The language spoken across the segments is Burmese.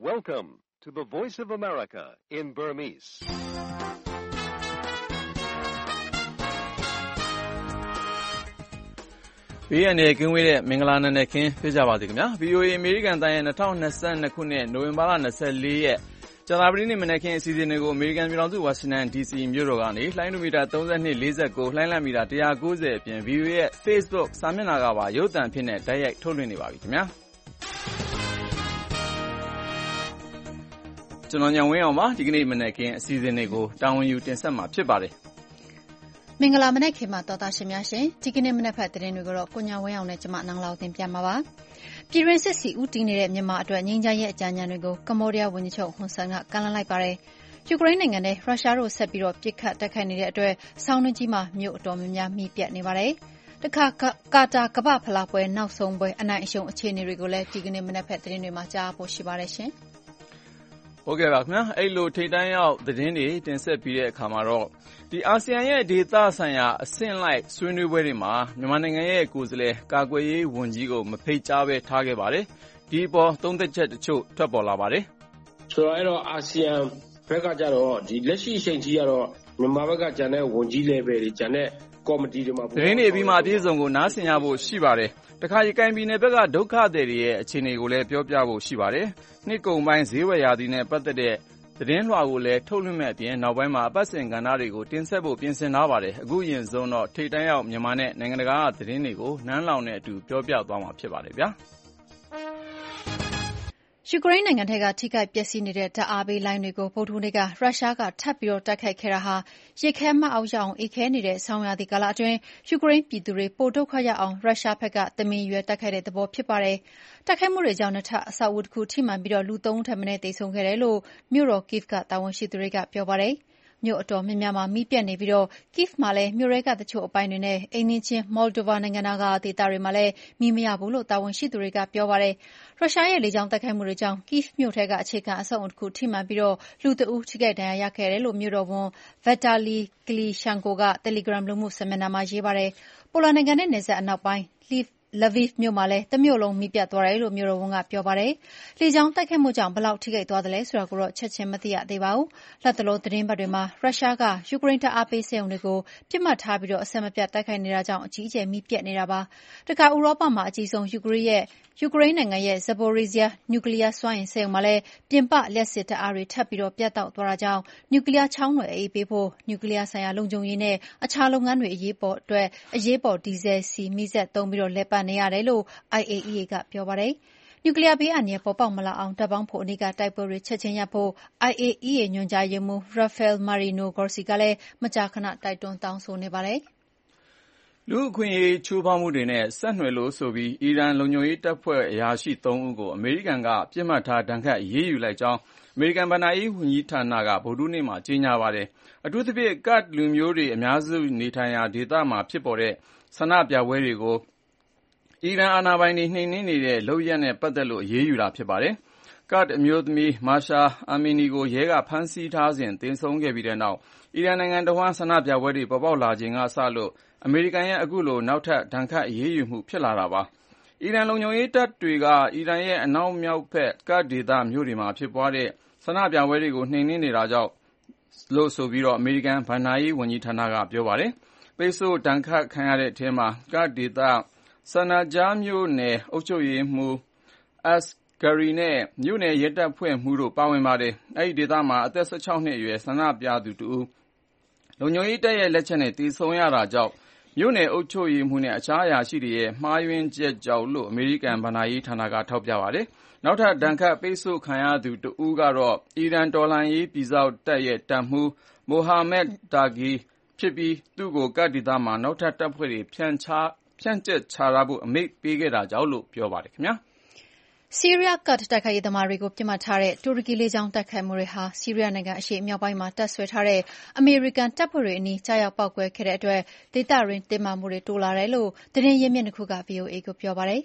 Welcome to the Voice of America in Burmese. ။ဘေးရန်တွေကင်းဝေးတဲ့မင်္ဂလာနံနက်ခင်းဖြစ်ကြပါစေခင်ဗျာ။ VOA အမေရိကန်တိုင်းရဲ့2022ခုနှစ်နိုဝင်ဘာလ24ရက်ကြာသပတေးနေ့မနက်ခင်းအစီအစဉ်တွေကိုအမေရိကန်ပြည်ထောင်စုဝါရှင်တန် DC မြို့တော်ကနေလှိုင်းမီတာ32 49လှိုင်းလံမီတာ190အပြင် VOA ရဲ့ Facebook စာမျက်နှာကပါရုပ်သံဖြစ်နဲ့တိုက်ရိုက်ထုတ်လွှင့်နေပါပြီခင်ဗျာ။ကျွန်တော်ညံဝင်းအောင်ပါဒီကနေ့မနက်ခင်းအစီအစဉ်တွေကိုတာဝန်ယူတင်ဆက်မှာဖြစ်ပါတယ်။မင်္ဂလာမနက်ခင်းမှာတော်တာရှင်များရှင်ဒီကနေ့မနက်ဖက်သတင်းတွေကိုတော့ကိုညာဝင်းအောင်နဲ့ကျမနန်းလောက်တင်ပြမှာပါပြည်တွင်းစစ်စီဦးတည်နေတဲ့မြန်မာအတွက်ငြိမ်းချမ်းရေးအကြံဉာဏ်တွေကိုကမ္ဘောဒီးယားဝန်ကြီးချုပ်ဟွန်ဆန်ကကမ်းလှမ်းလိုက်ပါတယ်ယူကရိန်းနိုင်ငံနဲ့ရုရှားတို့ဆက်ပြီးတော့ပစ်ခတ်တိုက်ခိုက်နေတဲ့အတွက်ဆောင်းတွင်းကြီးမှာမြို့အတော်များများမြည်ပြတ်နေပါတယ်တခါကာတာကမ္ဘာဖလားပွဲနောက်ဆုံးပွဲအနိုင်အရှုံးအခြေအနေတွေကိုလည်းဒီကနေ့မနက်ဖက်သတင်းတွေမှာကြားဖို့ရှိပါတယ်ရှင်ဟုတ်ကဲ့ပါခင်ဗျာအဲ့လိုထိတ်တန်းရောက်သတင်းတွေတင်ဆက်ပြီးတဲ့အခါမှာတော့ဒီအာဆီယံရဲ့ဒေသဆိုင်ရာအဆင့်လိုက်ဆွေးနွေးပွဲတွေမှာမြန်မာနိုင်ငံရဲ့ကိုယ်စားလှယ်ကာကွယ်ရေးဝန်ကြီးကိုမဖိတ်ကြားဘဲထားခဲ့ပါတယ်ဒီပေါ်သုံးသက်ချက်တချို့ထွက်ပေါ်လာပါတယ်ဆိုတော့အဲ့တော့အာဆီယံဘက်ကကြတော့ဒီလက်ရှိအချိန်ကြီးကတော့မြန်မာဘက်ကဂျန်တဲ့ဝန်ကြီး level တွေဂျန်တဲ့ကော်မတီတွေမှာသတင်းတွေပြီးမှအပြည့်စုံကိုနားဆင်ရဖို့ရှိပါတယ်တခါရခိုင်ပြည်နယ်ဘက်ကဒုက္ခသည်တွေရဲ့အခြေအနေကိုလည်းပြောပြဖို့ရှိပါတယ်နှစ်ကုန်ပိုင်းဈေးဝယ်ရာသီနဲ့ပတ်သက်တဲ့သတင်းလွှာကိုလည်းထုတ်လွှင့်မဲ့အပြင်နောက်ပိုင်းမှာအပတ်စဉ်ကဏ္ဍတွေကိုတင်ဆက်ဖို့ပြင်ဆင်ထားပါတယ်အခုရင်ဆုံးတော့ထိတ်တန်းရောက်မြန်မာနဲ့နိုင်ငံတကာကသတင်းတွေကိုနန်းလောင်နဲ့အတူပြောပြသွားမှာဖြစ်ပါတယ်ဗျာယူကရိန်းနိုင်ငံထဲကထိခိုက်ပျက်စီးနေတဲ့ဓာတ်အားပေးလိုင်းတွေကိုဗုဒ္ဓဟူးနေ့ကရုရှားကထပ်ပြီးတိုက်ခိုက်ခဲ့တာဟာရေခဲမှတ်အောက်ရောက်အေးခဲနေတဲ့ဆောင်းရာသီကာလအတွင်းယူကရိန်းပြည်သူတွေပိုဒုက္ခရောက်အောင်ရုရှားဘက်ကတမင်ရွယ်တိုက်ခိုက်တဲ့သဘောဖြစ်ပါတယ်။တိုက်ခိုက်မှုတွေကြောင့်နှစ်ထပ်အဆောက်အဦတစ်ခုထိမှန်ပြီးလူ3ဦးထက်မနည်းသေဆုံးခဲ့တယ်လို့မြို့တော် Kyiv ကတာဝန်ရှိသူတွေကပြောပါတယ်။မြို့အတော်များများမှာမီးပြတ်နေပြီးKyiv မှာလည်းမြို့ရဲကတချို့အပိုင်းတွေနဲ့အိမ်နီးချင်း Moldova နိုင်ငံနာကဒေသတွေမှာလည်းမီးမရဘူးလို့တာဝန်ရှိသူတွေကပြောပါတယ်။ရုရှားရဲ့လေကြောင်းတိုက်ခိုက်မှုတွေကြောင့်Kyiv မြို့ထဲကအခြေခံအဆောက်အဦတစ်ခုထိမှန်ပြီးလူတဦးထိခိုက်ဒဏ်ရာရခဲ့တယ်လို့မြို့တော်ဝန် Vitaly Klitschko က Telegram လူမှုစာမျက်နှာမှာရေးပါတယ်။ပိုလန်နိုင်ငံနဲ့နယ်စပ်အနောက်ပိုင်းLviv မြို့မှာလည်းတမြို့လုံးမီးပြတ်သွားတယ်လို့မြို့တော်ဝန်ကပြောပါတယ်။လေကြောင်းတိုက်ခိုက်မှုကြောင့်ဘယ်လောက်ထိခိုက်သွားသလဲဆိုတာကိုတော့ချက်ချင်းမသိရသေးပါဘူး။လတ်တလောသတင်းပတ်တွေမှာရုရှားကယူကရိန်းဓာတ်အားပေးစက်ရုံတွေကိုပစ်မှတ်ထားပြီးအဆက်မပြတ်တိုက်ခိုက်နေတာကြောင့်အကြီးအကျယ်မီးပြတ်နေတာပါ။တခါဥရောပမှာအကြီးဆုံးယူကရိန်းနိုင်ငံရဲ့ Zaporizhzhia နျူကလ িয়ার စွမ်းအင်စက်ရုံမှာလည်းပြင်ပလျှပ်စစ်ဓာတ်အားတွေထပ်ပြီးပြတ်တောက်သွားတာကြောင့်နျူကလ িয়ার ချောင်းတွေအေးပေးဖို့နျူကလ িয়ার ဆိုင်ရာလုံခြုံရေးနဲ့အခြားလုပ်ငန်းတွေအရေးပေါ်ဒီဇယ်ဆီမီးစက်သုံးပြီးလည်ပတ်နေရတယ်လို့ IAEA ကပြောပါတယ်။နျူကလ িয়ার ဘေးအန္တရာယ်ပေါ်ပေါက်မလာအောင်ဓာတ်ပေါင်းဖိုအနီးကတိုက်ပွဲတွေချက်ချင်းရပ်ဖို့ IAEA ညွှန်ကြားရေးမှူး Rafael Mariano Grossi ကလည်းမကြာခဏတိုက်တွန်းတောင်းဆိုနေပါတယ်။လူ့အခွင့်အရေးချိုးဖောက်မှုတွေနဲ့ဆက်နွယ်လို့ဆိုပြီးအီရန်လုံခြုံရေးတပ်ဖွဲ့အရာရှိ3ဦးကိုအမေရိကန်ကပြစ်မှတ်ထားဒဏ်ခတ်အရေးယူလိုက်ကြောင်းအမေရိကန်ဗဏ္ဍာရေးဝန်ကြီးဌာနကဗုဒ္ဓဟူးနေ့မှာကြေညာပါတယ်။အထူးသဖြင့်ကတ်လူမျိုးတွေအများစုနေထိုင်ရာဒေသမှာဖြစ်ပေါ်တဲ့ဆန္ဒပြပွဲတွေကိုအီရန်အာဏာပိုင်တွေနှိမ်နင်းနေတဲ့လုပ်ရပ်နဲ့ပတ်သက်လို့အရေးယူတာဖြစ်ပါတယ်။ကတ်အမျိုးသမီးမာရှာအာမီနီကိုရဲကဖမ်းဆီးထားစဉ်သေဆုံးခဲ့ပြီးတဲ့နောက်အီရန်နိုင်ငံတဝန်းဆန္ဒပြပွဲတွေပေါ်ပေါက်လာချိန်ကစလို့အမေရိကန်ရဲ့အခုလိုနောက်ထပ်ဒဏ်ခတ်အရေးယူမှုဖြစ်လာတာပါ။အီရန်လုံခြုံရေးတပ်တွေကအီရန်ရဲ့အနောက်မြောက်ဘက်ကတ်ဒေသမြို့တွေမှာဖြစ်ပွားတဲ့ဆန္ဒပြပွဲတွေကိုနှိမ်နင်းနေတာကြောင့်လို့ဆိုပြီးအမေရိကန်ဗဏ္ဍာရေးဝန်ကြီးဌာနကပြောပါတယ်။ပိတ်ဆို့ဒဏ်ခတ်ခံရတဲ့အထဲမှာကတ်ဒေသဆန်နာဂျာမြို့နယ်အုပ်ချုပ်ရေးမှူးအက်စ်ဂရီနဲ့မြို့နယ်ရဲတပ်ဖွဲ့မှူးတို့ပါဝင်ပါတယ်။အဲဒီဒေသမှာအသက်16နှစ်အရွယ်ဆန္ဒပြသူတဦးလုံခြုံရေးတပ်ရဲ့လက်ချက်နဲ့သေဆုံးရတာကြောင့်မြို့နယ်အုပ်ချုပ်ရေးမှူးနဲ့အခြားအရာရှိတွေရဲ့မှားယွင်းချက်ကြောင့်လို့အမေရိကန်ဗဏ္ဍာရေးဌာနကထောက်ပြပါတယ်။နောက်ထပ်ဒဏ်ခတ်ပိတ်ဆို့ခံရသူတဦးကတော့အီရန်တော်လှန်ရေးပြည်စောင့်တပ်ရဲ့တပ်မှူးမိုဟာမက်တာဂီဖြစ်ပြီးသူ့ကိုကတ်ဒေသမှာနောက်ထပ်တပ်ဖွဲ့တွေဖြန့်ကျက်ချထားဖို့အမိန့်ပေးခဲ့တာကြောင့်လို့ပြောပါတယ်ခင်ဗျာ။ဆီးရီးယားကတ်တိုက်ခိုက်ရေးသမားတွေကိုပစ်မှတ်ထားတဲ့တူရကီလေကြောင်းတိုက်ခိုက်မှုတွေဟာဆီးရီးယားနိုင်ငံအရှေ့မြောက်ပိုင်းမှာတပ်ဆွဲထားတဲ့အမေရိကန်တပ်ဖွဲ့တွေအနီးကြားရောက်ပေါက်ကွဲခဲ့တဲ့အတွက်ဒေသတွင်းတင်းမာမှုတွေတိုးလာတယ်လို့သတင်းရင်းမြစ်တစ်ခုက VOA ကိုပြောပါတယ်။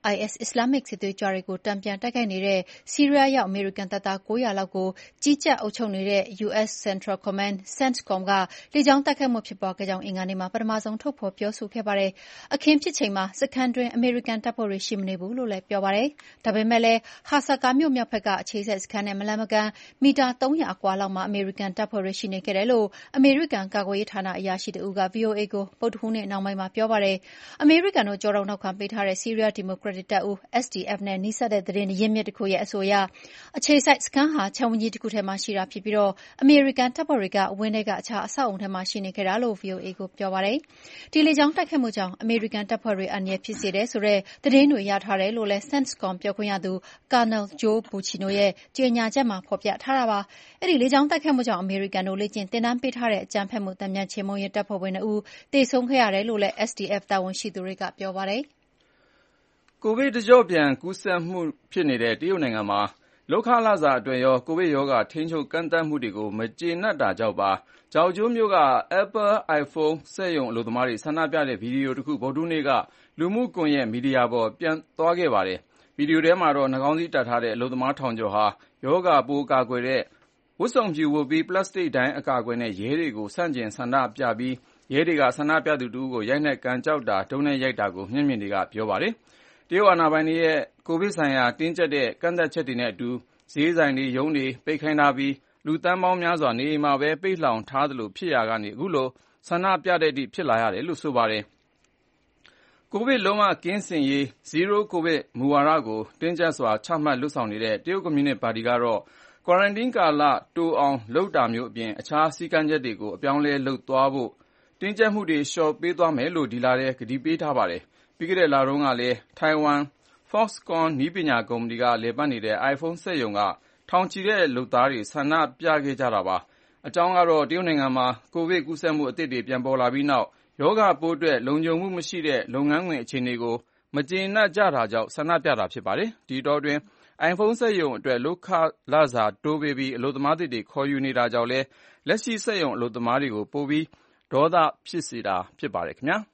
IS အစ္စလာမ္မစ်စစ်သွေးကြွတွေကိုတန်ပြန်တိုက်ခိုက်နေတဲ့ဆီးရီးယားရောက်အမေရိကန်တပ်သား900လောက်ကိုကြီးကြပ်အုပ်ချုပ်နေတဲ့ US Central Command CENTCOM ကလေကြောင်းတိုက်ခိုက်မှုဖြစ်ပွားခဲ့ကြောင်းအင်္ဂါနေ့မှာပထမဆုံးထုတ်ဖော်ပြောဆိုခဲ့ပါတယ်။အခင်းဖြစ်ချိန်မှာစခန်းတွင်းအမေရိကန်တပ်ဖွဲ့တွေရှိမနေဘူးလို့လည်းပြောပါတယ်။ဒါပေမဲ့လည်းဟာဆာကာမြို့မြောက်ဘက်ကအခြေစိုက်စခန်းနဲ့မလှမ်းမကမ်းမီတာ300အကွာလောက်မှာအမေရိကန်တပ်ဖွဲ့တွေရှိနေခဲ့တယ်လို့အမေရိကန်ကာကွယ်ရေးဌာနအရာရှိတဦးက VOA ကိုဗုဒ္ဓဟူးနေ့နှောင်းပိုင်းမှာပြောပါတယ်။အမေရိကန်တို့ကြောတောင်နောက်ခံပေးထားတဲ့ဆီးရီးယားဒီမိုကရက်တစ်တပ်ဦး SDF နဲ့နီးစပ်တဲ့သတင်းရင်းမြစ်တစ်ခုရဲ့အဆိုအရအခြေစိုက်စခန်းဟာခြံဝန်းကြီးတစ်ခုထဲမှာရှိတာဖြစ်ပြီးအမေရိကန်တပ်ဖွဲ့တွေကဝင်းထဲကအခြားအဆောက်အုံထဲမှာရှိနေခဲ့တာလို့ VOA ကိုပြောပါတယ်။ဒီလေကြောင်းတိုက်ခိုက်မှုကြောင့်အမေရိကန်တပ်ဖွဲ့တွေအန္တရာယ်ဖြစ်စေတယ်ဆိုတဲ့သတင်းတွေရထားတယ်လို့လည်း CENTCOM ပြောခွင့်ရသူ Colonel Joe Bucino ရဲ့ကြေညာချက်မှာဖော်ပြထားတာပါ။အဲဒီလေကြောင်းတိုက်ခိုက်မှုကြောင့်အမေရိကန်တို့လေ့ကျင့်သင်တန်းပေးထားတဲ့အကြမ်းဖက်မှုတန်ပြန်ချေမှုန်းရေးတပ်ဖွဲ့ဝင်2ဦးသေဆုံးခဲ့ရတယ်လို့လည်း SDF တာဝန်ရှိသူတွေကပြောပါတယ်။ကိုဗစ်တကျော့ပြန်ကူးစက်မှုဖြစ်နေတဲ့တရုတ်နိုင်ငံမှာလုပ်ခလစာအတွက်ရောကိုဗစ်ရောဂါထိန်းချုပ်ကန့်သတ်မှုတွေကိုမကျေနပ်တာကြောင့်ပါကြောက်ကျိုးမြို့က Apple iPhone စက်ရုံအလုပ်သမားတွေဆန္ဒပြတဲ့ဗီဒီယိုတစ်ခုဗုဒ္ဓဟူးနေ့ကလူမှုကွန်ရက်မီဒီယာပေါ်ပြန့်သွားခဲ့ပါတယ်။ဗီဒီယိုထဲမှာတော့နှာခေါင်းစည်းတပ်ထားတဲ့အလုပ်သမားထောင်ကျော်ဟာရောဂါပိုးကာကွယ်တဲ့ဝတ်စုံဖြူဝတ်ပြီးပလတ်စတစ်ဒိုင်းအကာအကွယ်နဲ့ရဲတွေကိုဆန့်ကျင်ဆန္ဒပြပြီးရဲတွေကဆန္ဒပြသူတဦးကိုရိုက်နှက်ကန်ကျောက်တာဒုံးနဲ့ရိုက်တာကိုမျက်မြင်တွေကပြောပါတယ်။တရုတ်အာဏာပိုင်တွေရဲ့ကိုဗစ်ဆိုင်ရာတင်းကျပ်တဲ့ကန့်သတ်ချက်တွေနဲ့အတူဈေးဆိုင်တွေရုံးတွေပိတ်ခိုင်းထားပြီးလူသန်းပေါင်းများစွာနေအိမ်မှာပဲပိတ်လှောင်ထားသလိုဖြစ်ရာကနေအခုလိုဆန္ဒပြတဲ့အထိဖြစ်လာရတယ်လို့ဆိုပါတယ်။ကိုဗစ်လုံးဝကင်းစင်ရေး Zero COVID မူဝါဒကိုတင်းကျပ်စွာချမှတ်လုပ်ဆောင်နေတဲ့တရုတ်ကွန်မြူနစ်ပါတီကတော့ Quarantine ကာလတိုအောင်လုပ်တာမျိုးအပြင်အခြားစည်းကမ်းချက်တွေကိုအပြောင်းအလဲလုပ်သွားဖို့တင်းကျပ်မှုတွေလျှော့ပေးသွားမယ်လို့ဒီလထဲကတိပေးထားပါတယ်။ပြီးခဲ့တဲ့လတုန်းကလည်းထိုင်ဝမ် Foxconn နည်းပညာကုမ္ပဏီကလည်ပတ်နေတဲ့ iPhone စက်ရုံကထောင်ချီတဲ့လုပ်သားတွေဆန္ဒပြခဲ့ကြတာပါ။အကြောင်းကတော့တရုတ်နိုင်ငံမှာကိုဗစ်ကူးစက်မှုအသစ်တွေပြန်ပေါ်လာပြီးနောက်ရောဂါပိုးအတွက်လုံခြုံမှုမရှိတဲ့လုပ်ငန်းခွင်အခြေအနေကိုမကျေနပ်ကြတာကြောင့်ဆန္ဒပြတာဖြစ်ပါတယ်။ဒီအတောအတွင်း iPhone စက်ရုံအတွက်လုပ်ခလစာတိုးပေးပြီးအလုပ်သမားသစ်တွေခေါ်ယူနေတာကြောင့်လည်းလက်ရှိစက်ရုံအလုပ်သမားတွေကိုပိုပြီးဒေါသဖြစ်စေတာဖြစ်ပါတယ်ခင်ဗျာ။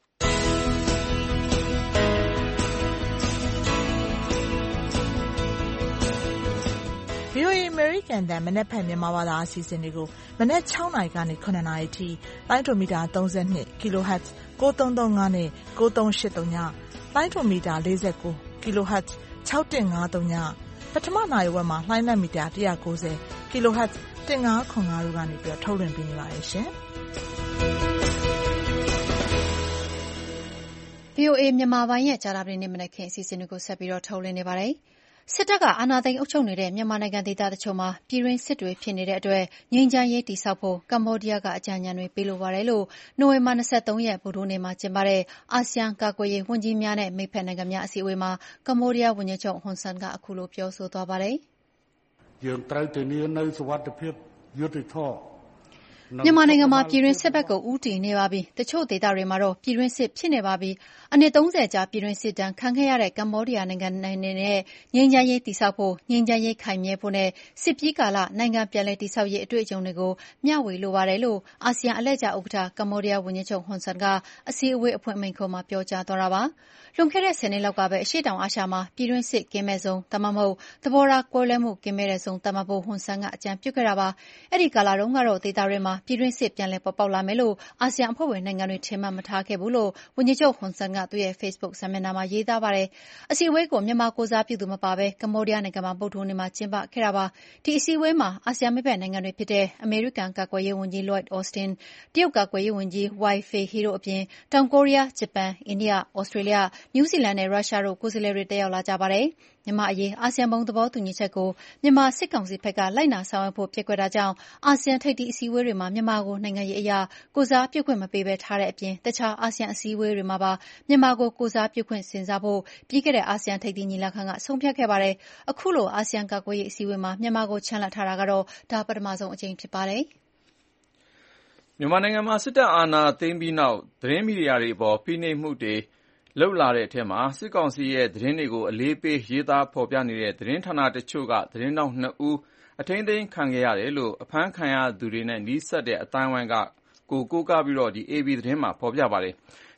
VOA အမေရိကန်တန်မနက်ဖြန်မြန်မာဘာသာအစီအစဉ်တွေကိုမနက်6နာရီကနေ9နာရီထိလိုင်းဒိုမီတာ32 kHz 9335နဲ့9383ညလိုင်းဒိုမီတာ49 kHz 6153ညပထမနာရီဝက်မှာလှိုင်းလက်မီတာ190 kHz 1505တို့ကနေပြီးထုတ်လွှင့်ပေးနေပါတယ်ရှင်။ VOA မြန်မာပိုင်းရဲ့ကြာသပတေးနေ့မနက်ခင်းအစီအစဉ်တွေကိုဆက်ပြီးထုတ်လွှင့်နေပါတယ်။စစ်တပ်ကအာဏာသိမ်းအုပ်ချုပ်နေတဲ့မြန်မာနိုင်ငံဒေသတချို့မှာပြည်တွင်းစစ်တွေဖြစ်နေတဲ့အတွက်ငြိမ်းချမ်းရေးတည်ဆောက်ဖို့ကမ္ဘောဒီးယားကအကြံဉာဏ်တွေပေးလိုပါတယ်လို့နိုဝင်ဘာ23ရက်ဗုဒ္ဓဟူးနေ့မှာကျင်းပတဲ့အာဆီယံကာကွယ်ရေးဝန်ကြီးများနဲ့မိတ်ဖက်နိုင်ငံများအစည်းအဝေးမှာကမ္ဘောဒီးယားဝန်ကြီးချုပ်ဟွန်ဆန်ကအခုလိုပြောဆိုသွားပါတယ်။យើងត្រូវធានានូវសុវត្ថិភាពយុត្តិធម៌မြန်မာနိုင်ငံမှာပြည်တွင်းစစ်ဘက်ကိုဦးတည်နေပါပြီ။တချို့ဒေသတွေမှာတော့ပြည်တွင်းစစ်ဖြစ်နေပါပြီ။အနှစ်30ကြာပြည်တွင်းစစ်တမ်းခံခဲ့ရတဲ့ကမ္ဘောဒီးယားနိုင်ငံနဲ့ငြိမ်းချမ်းရေးတည်ဆောက်ဖို့ငြိမ်းချမ်းရေးခိုင်မြဲဖို့နဲ့စစ်ပြီးကာလနိုင်ငံပြန်လည်တည်ဆောက်ရေးအတွေ့အကြုံတွေကိုမျှဝေလိုပါတယ်လို့အာဆီယံအလှည့်ကျဥက္ကဋ္ဌကမ္ဘောဒီးယားဝန်ကြီးချုပ်ဟွန်ဆန်ကအစည်းအဝေးအဖွင့်မိန့်ခွန်းမှာပြောကြားသွားတာပါ။လွန်ခဲ့တဲ့10နှစ်လောက်ကပဲအရှေ့တောင်အာရှမှာပြည်တွင်းစစ်ကင်းမဲ့ဇုံဒါမှမဟုတ်သဘောထားကွဲလွဲမှုကင်းမဲ့တဲ့ဇုံသတ်မှတ်ဖို့ဟွန်ဆန်ကအကြံပြုခဲ့တာပါ။အဲဒီကာလတုန်းကတော့ဒေသတွေမှာပြည်တွင်းစစ်ပြန်လည်ပေါ်ပေါက်လာမယ်လို့အာဆီယံအဖွဲ့ဝင်နိုင်ငံတွေထင်မှတ်မထားခဲ့ဘူးလို့ဝန်ကြီးချုပ်ဟွန်ဆန်ကသူ့ရဲ့ Facebook စာမျက်နှာမှာရေးသားပါတယ်။အစည်းအဝေးကိုမြန်မာကိုစားပြုသူမပါဘဲကမ္ဘောဒီးယားနိုင်ငံမှာဗုဒ္ဓဟူးနေ့မှာကျင်းပခဲ့တာပါ။ဒီအစည်းအဝေးမှာအာဆီယံမိတ်ဖက်နိုင်ငံတွေဖြစ်တဲ့အမေရိကန်ကာကွယ်ရေးဝန်ကြီး Lloyd Austin, တရုတ်ကာကွယ်ရေးဝန်ကြီး Wei Fenghe တို့အပြင်တောင်ကိုရီးယား၊ဂျပန်၊အိန္ဒိယ၊ဩစတြေးလျ၊နယူးဇီလန်နဲ့ရုရှားတို့ကိုယ်စားလှယ်တွေတက်ရောက်လာကြပါတယ်။မြန်မာ့အရေးအာဆီယံဘုံသဘောတူညီချက်ကိုမြန်မာစစ်ကောင်စီဘက်ကလိုက်နာဆောင်ရွက်ဖို့ပျက်ကွက်တာကြောင့်အာဆီယံထိပ်သီးအစည်းအဝေးတွေမှာမြန်မာကိုနိုင်ငံရေးအရကိုယ်စားပြုခွင့်မပေးဘဲထားတဲ့အပြင်တခြားအာဆီယံအစည်းအဝေးတွေမှာပါမြန်မာကိုကိုယ်စားပြုခွင့်စဉ်းစားဖို့ပြီးခဲ့တဲ့အာဆီယံထိပ်သီးညီလာခံကဆုံးဖြတ်ခဲ့ပါတယ်။အခုလိုအာဆီယံကာကွယ်ရေးအစည်းအဝေးမှာမြန်မာကိုချန်လှပ်ထားတာကတော့ဒါပထမဆုံးအကြိမ်ဖြစ်ပါတယ်။မြန်မာနိုင်ငံမှာစစ်တပ်အာဏာသိမ်းပြီးနောက်သတင်းမီဒီယာတွေအပေါ်ဖိနှိပ်မှုတွေလုပ်လာတဲ့အထက်မှာစစ်ကောင်စီရဲ့သတင်းတွေကိုအလေးပေးရေးသားဖော်ပြနေတဲ့သတင်းဌာနတချို့ကသတင်းတောက်2ဦးအထိန်းသိမ်းခံခဲ့ရတယ်လို့အဖမ်းခံရသူတွေနဲ့နီးစပ်တဲ့အသိုင်းအဝိုင်းကကိုးကားပြီးAP သတင်းမှာဖော်ပြပါတယ်။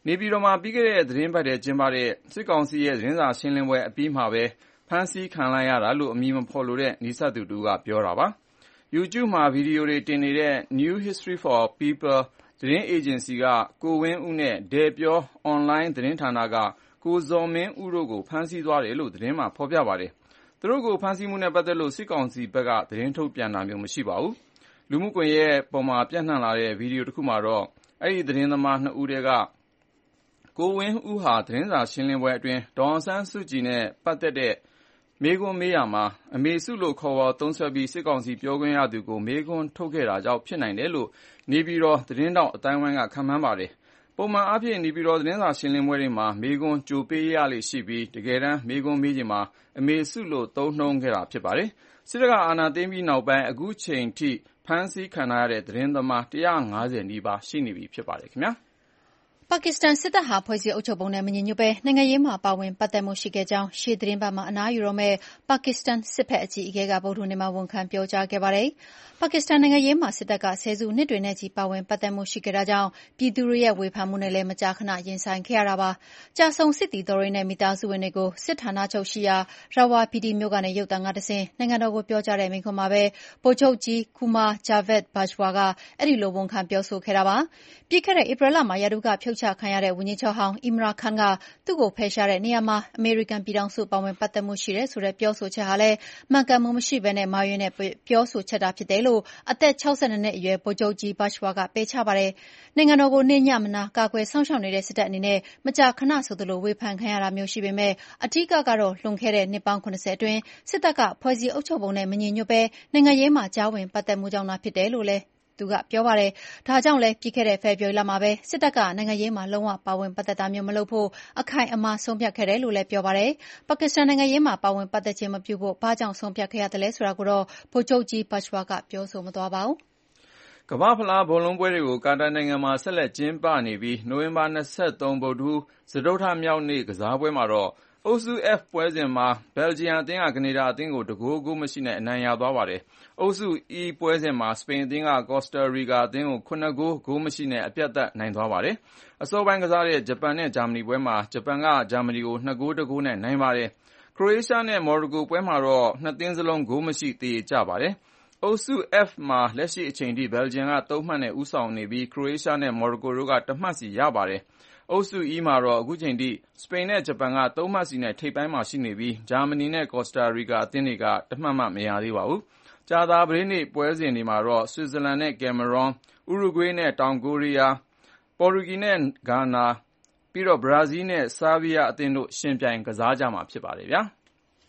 နေပြည်တော်မှာပြီးခဲ့တဲ့သတင်းပတ်ထဲကျင်းပတဲ့စစ်ကောင်စီရဲ့သတင်းစာရှင်းလင်းပွဲအပြီးမှာပဲဖမ်းဆီးခံလိုက်ရတာလို့အမည်မဖော်လိုတဲ့နီးစပ်သူတူကပြောတာပါ။ YouTube မှာဗီဒီယိုတွေတင်နေတဲ့ New History for People သတင်းအေဂျင်စီကကိုဝင်းဦးနဲ့တယ်ပြောအွန်လိုင်းသတင်းဌာနကကိုဇော်မင်းဦးတို့ကိုဖမ်းဆီးသွားတယ်လို့သတင်းမှာဖော်ပြပါတယ်။သူတို့ကိုဖမ်းဆီးမှုနဲ့ပတ်သက်လို့စစ်ကောင်စီဘက်ကသတင်းထုတ်ပြန်တာမျိုးမရှိပါဘူး။လူမှုကွန်ရက်ပေါ်မှာပြန့်နှံ့လာတဲ့ဗီဒီယိုတစ်ခုမှာတော့အဲ့ဒီသတင်းသမား2ဦးတည်းကကိုဝင်းဦးဟာသတင်းစာရှင်းလင်းပွဲအတွင်းဒေါ်အောင်ဆန်းစုကြည်နဲ့ပတ်သက်တဲ့မေးခွန်းမေးရာမှာအမေစုလို့ခေါ်ဝေါ်သုံးစွဲပြီးစစ်ကောင်စီပြောခွင့်ရသူကိုမေးခွန်းထုတ်ခဲ့တာကြောင့်ဖြစ်နိုင်တယ်လို့နေပြည်တော်သတင်းတောက်အတိုင်းဝိုင်းကခန့်မှန်းပါတယ်။ပုံမှန်အားဖြင့်နေပြည်တော်သတင်းစာရှင်းလင်းပွဲတွေမှာမေးခွန်းကြိုပေးရလေရှိပြီးတကယ်တမ်းမေးခွန်းမေးချိန်မှာအမေစုလို့သုံးနှုန်းခဲ့တာဖြစ်ပါတယ်။စစ်တပ်ကအာဏာသိမ်းပြီးနောက်ပိုင်းအခုချိန်ထိဖမ်းဆီးခံရတဲ့သတင်းသမား150နီးပါးရှိနေပြီဖြစ်ပါတယ်ခင်ဗျာ။ပါကစ္စတန်စစ်တပ်ဟာဖွဲ့စည်းအုပ်ချုပ်ပုံနဲ့မညီညွတ်ဘဲနိုင်ငံရေးမှာပါဝင်ပတ်သက်မှုရှိခဲ့ကြောင်းရှေ့သတင်းပတ်မှာအနားယူတော့မဲ့ပါကစ္စတန်စစ်ဘက်အကြီးအကဲကဗုဒ္ဓနေ့မှာဝန်ခံပြောကြားခဲ့ပါတယ်။ပါကစ္စတန်နိုင်ငံရေးမှာစစ်တပ်ကဆယ်စုနှစ်တွေနဲ့ချီပါဝင်ပတ်သက်မှုရှိခဲ့တာကြောင့်ပြည်သူတွေရဲ့ဝေဖန်မှုနဲ့လည်းမကြာခဏရင်ဆိုင်ခဲ့ရတာပါ။ကြာဆုံးစစ်သည်တော်တွေနဲ့မိသားစုဝင်တွေကိုစစ်ဌာနချုပ်ရှိရာရာဝါပီဒီမြို့ကနေရုပ်သံကတဆင့်နိုင်ငံတော်ကိုပြောကြားတဲ့မိန့်ခွန်းမှာပဲဗိုလ်ချုပ်ကြီးကူမာဂျာဗက်ဘတ်ဂျ်ဝါကအဲ့ဒီလိုဝန်ခံပြောဆိုခဲ့တာပါ။ပြီးခဲ့တဲ့ဧပြီလမှာရာထူးကဖြုတ်ချခံရတဲ့ဝန်ကြီးချုပ်ဟောင်းအီမရာခန်ကသူ့ကိုဖယ်ရှားတဲ့နေရာမှာအမေရိကန်ပြည်ထောင်စုပါဝင်ပတ်သက်မှုရှိတယ်ဆိုတဲ့ပြောဆိုချက်ဟာလည်းမှန်ကန်မှုမရှိဘဲနဲ့မှားယွင်းတဲ့ပြောဆိုချက်သာဖြစ်တယ်လို့အသက်62နှစ်အရွယ်ဗိုလ်ချုပ်ကြီးဘတ်ဂျ်ဝါကပယ်ချပါတယ်။နိုင်ငံတော်ကိုနေ့ညမနာကာကွယ်စောင့်ရှောက်နေတဲ့စစ်တပ်အနေနဲ့မကြာခဏဆိုသလိုဝေဖန်ခံရတာမျိုးရှိပေမဲ့အထူးကတော့လွန်ခဲ့တဲ့နှစ်ပေါင်း80အတွင်းစစ်တပ်ကဖွဲ့စည်းအုပ်ချုပ်ပုံနဲ့မညီညွတ်ဘဲနိုင်ငံရေးမှာကြားဝင်ပတ်သက်မှုကြောင့်သာဖြစ်တယ်လို့လည်းသူကပြောပါတယ်။ဒါကြောင့်လည်းပြီးခဲ့တဲ့ဖေဖော်ဝါရီလမှာပဲစစ်တပ်ကနိုင်ငံရေးမှာလုံးဝပါဝင်ပတ်သက်တာမျိုးမလုပ်ဖို့အခိုင်အမာဆုံးဖြတ်ခဲ့တယ်လို့လည်းပြောပါတယ်။ပါကစ္စတန်နိုင်ငံရေးမှာပါဝင်ပတ်သက်ခြင်းမပြုဖို့ဘာကြောင့်ဆုံးဖြတ်ခဲ့ရတယ်လဲဆိုတာကိုတော့ဗိုလ်ချုပ်ကြီးဘတ်ဂျ်ဝါကပြောဆိုမသွားပါဘူး။ကမ္ဘာ့ဖလားဘောလုံးပွဲတွေကိုကာတာနိုင်ငံမှာဆက်လက်ကျင်းပနေပြီးနိုဝင်ဘာ23ဗုဒ္ဓဟူးစတုတ္ထမြောက်နေ့ကစားပွဲမှာတော့အုပ်စု F ပွဲစဉ်မှာဘယ်လ်ဂျီယံအသင်းကကနေဒါအသင်းကို1ဂိုးဂိုးမရှိနဲ့အနိုင်ရသွားပါတယ်။အုပ်စု E ပွဲစဉ်မှာစပိန်အသင်းကကော်စတာရီကာအသင်းကို9ဂိုးဂိုးမရှိနဲ့အပြတ်သတ်နိုင်သွားပါတယ်။အစောပိုင်းကစားတဲ့ဂျပန်နဲ့ဂျာမနီပွဲမှာဂျပန်ကဂျာမနီကို2ဂိုး1ဂိုးနဲ့နိုင်ပါတယ်။ခရိုအေးရှားနဲ့မော်ရိုကိုပွဲမှာတော့နှစ်သင်းစလုံးဂိုးမရှိသရေကျပါတယ်။အုပ်စု F မှာလက်ရှိအချိန်ထိဘယ်လ်ဂျီယံက3မှတ်နဲ့ဦးဆောင်နေပြီးခရိုအေးရှားနဲ့မော်ရိုကိုတို့က1မှတ်စီရပါတယ်။အုပ်စု E မှာတော့အခုချိန်ထိစပိန်နဲ့ဂျပန်က3မှတ်စီနဲ့ထိပ်ပိုင်းမှာရှိနေပြီးဂျာမနီနဲ့ကော်စတာရီကာအသင်းတွေက1မှတ်မှမရသေးပါဘူး။ကြာသပတေးနေ့ပွဲစဉ်တွေမှာတော့ဆွစ်ဇာလန်နဲ့ကင်မရွန်၊ဥရုဂွေးနဲ့တောင်ကိုရီးယား၊ပေါ်တူဂီနဲ့ဂါနာပြီးတော့ဘရာဇီးနဲ့ဆားဗီးယားအသင်းတို့ယှဉ်ပြိုင်ကစားကြမှာဖြစ်ပါတယ်ဗျာ။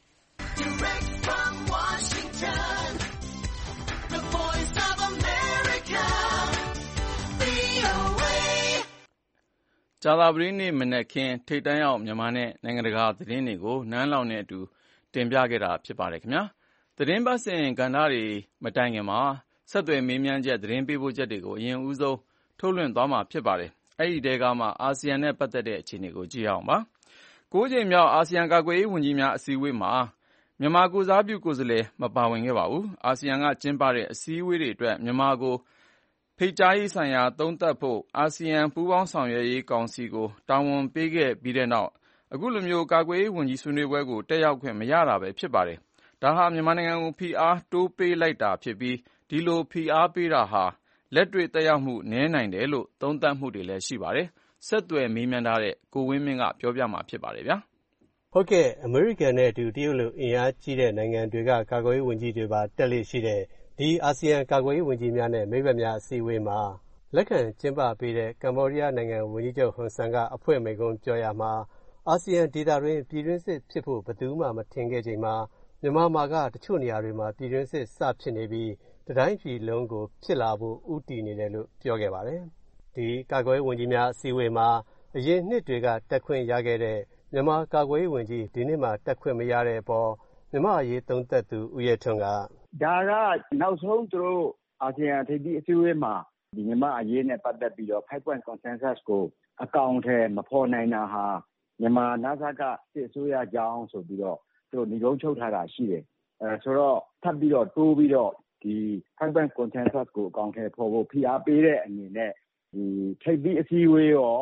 ကြာသပတေးနေ့မနက်ခင်းထိပ်တန်းရောက်မြန်မာနဲ့နိုင်ငံတကာသတင်းတွေကိုနန်းလောင်နဲ့အတူတင်ပြခဲ့တာဖြစ်ပါတယ်ခင်ဗျာ။သတင်းပတ်စဉ်ကဏ္ဍတွေမတိုင်ခင်မှာဆက်သွယ်မေးမြန်းချက်သတင်းပေးပို့ချက်တွေကိုအရင်ဦးဆုံးထုတ်လွှင့်သွားမှာဖြစ်ပါတယ်။အဲ့ဒီတဲကမှအာဆီယံနဲ့ပတ်သက်တဲ့အခြေအနေကိုကြည့်အောင်ပါ။9ကြိမ်မြောက်အာဆီယံကာကွယ်ရေးဝန်ကြီးများအစည်းအဝေးမှာမြန်မာကိုယ်စားပြုကိုယ်စားလှယ်မပါဝင်ခဲ့ပါဘူး။အာဆီယံကကျင်းပတဲ့အစည်းအဝေးတွေအတွက်မြန်မာကိုဖိတ်ကြားရေးဆိုင်ရာသုံးသပ်ဖို့အာဆီယံပူးပေါင်းဆောင်ရွက်ရေးကောင်စီကိုတာဝန်ပေးခဲ့ပြီးတဲ့နောက်အခုလိုမျိုးကာကွယ်ရေးဝန်ကြီးဆွေးနွေးပွဲကိုတက်ရောက်ခွင့်မရတာပဲဖြစ်ပါတယ်။ဒါဟာမြန်မာနိုင်ငံကိုဖိအားတိုးပေးလိုက်တာဖြစ်ပြီးဒီလိုဖိအားပေးတာဟာလက်တွေ့သက်ရောက်မှုနည်းနိုင်တယ်လို့သုံးသပ်မှုတွေလည်းရှိပါတယ်။ဆက်သွယ်မေးမြန်းထားတဲ့ကိုဝင်းမင်းကပြောပြမှာဖြစ်ပါတယ်ဗျာ။ဟုတ်ကဲ့အမေရိကန်နဲ့အတူတရုတ်လိုအင်အားကြီးတဲ့နိုင်ငံတွေကကာကွယ်ရေးဝန်ကြီးတွေပါတက်လေ့ရှိတဲ့ဒီအာဆီယံကာကွယ်ရေးဝန်ကြီးများနဲ့မိတ်ဘက်များအစည်းအဝေးမှာလက်ခံကျင်းပပေးတဲ့ကမ္ဘောဒီးယားနိုင်ငံဝန်ကြီးချုပ်ဟွန်ဆန်ကအဖွဲ့မိန့်ခွန်းပြောရမှာအာဆီယံဒေသတွင်းပြည်တွင်းစစ်ဖြစ်ဖို့ဘယ်သူမှမထင်ခဲ့ချိန်မှာမြန်မာမှာကတချို့နေရာတွေမှာပြည်တွင်းစစ်စဖြစ်နေပြီးတတိုင်းပြည်လုံးကိုဖြစ်လာဖို့ဥတည်နေတယ်လို့ပြောခဲ့ပါတယ်။ဒီကာကွယ်ရေးဝန်ကြီးများအစည်းအဝေးမှာအရင်နှစ်တွေကတက်ခွင့်ရခဲ့တဲ့မြန်မာကာကွယ်ရေးဝန်ကြီးဒီနှစ်မှာတက်ခွင့်မရတဲ့အပေါ်မြန်မာအရေးသုံးသပ်သူဦးရဲထွန်းကဒါကနောက်ဆုံးသူတို့အာဆီယံထိပ်သီးအစည်းအဝေးမှာဒီမြန်မာအရေးနဲ့ပတ်သက်ပြီးတော့ 5 point consensus ကိုအကောင့်ထဲမဖော်နိုင်တာဟာမြန်မာနာဆာကစစ်အစိုးရကြောင်းဆိုပြီးတော့သူတို့ညီကုန်းချုပ်ထားတာရှိတယ်ဆိုတော့ထပ်ပြီးတော့တိုးပြီးတော့ဒီ5 point consensus ကိုအကောင့်ထဲဖော်ဖို့ဖိအားပေးတဲ့အနေနဲ့ဒီထိပ်သီးအစည်းအဝေးရော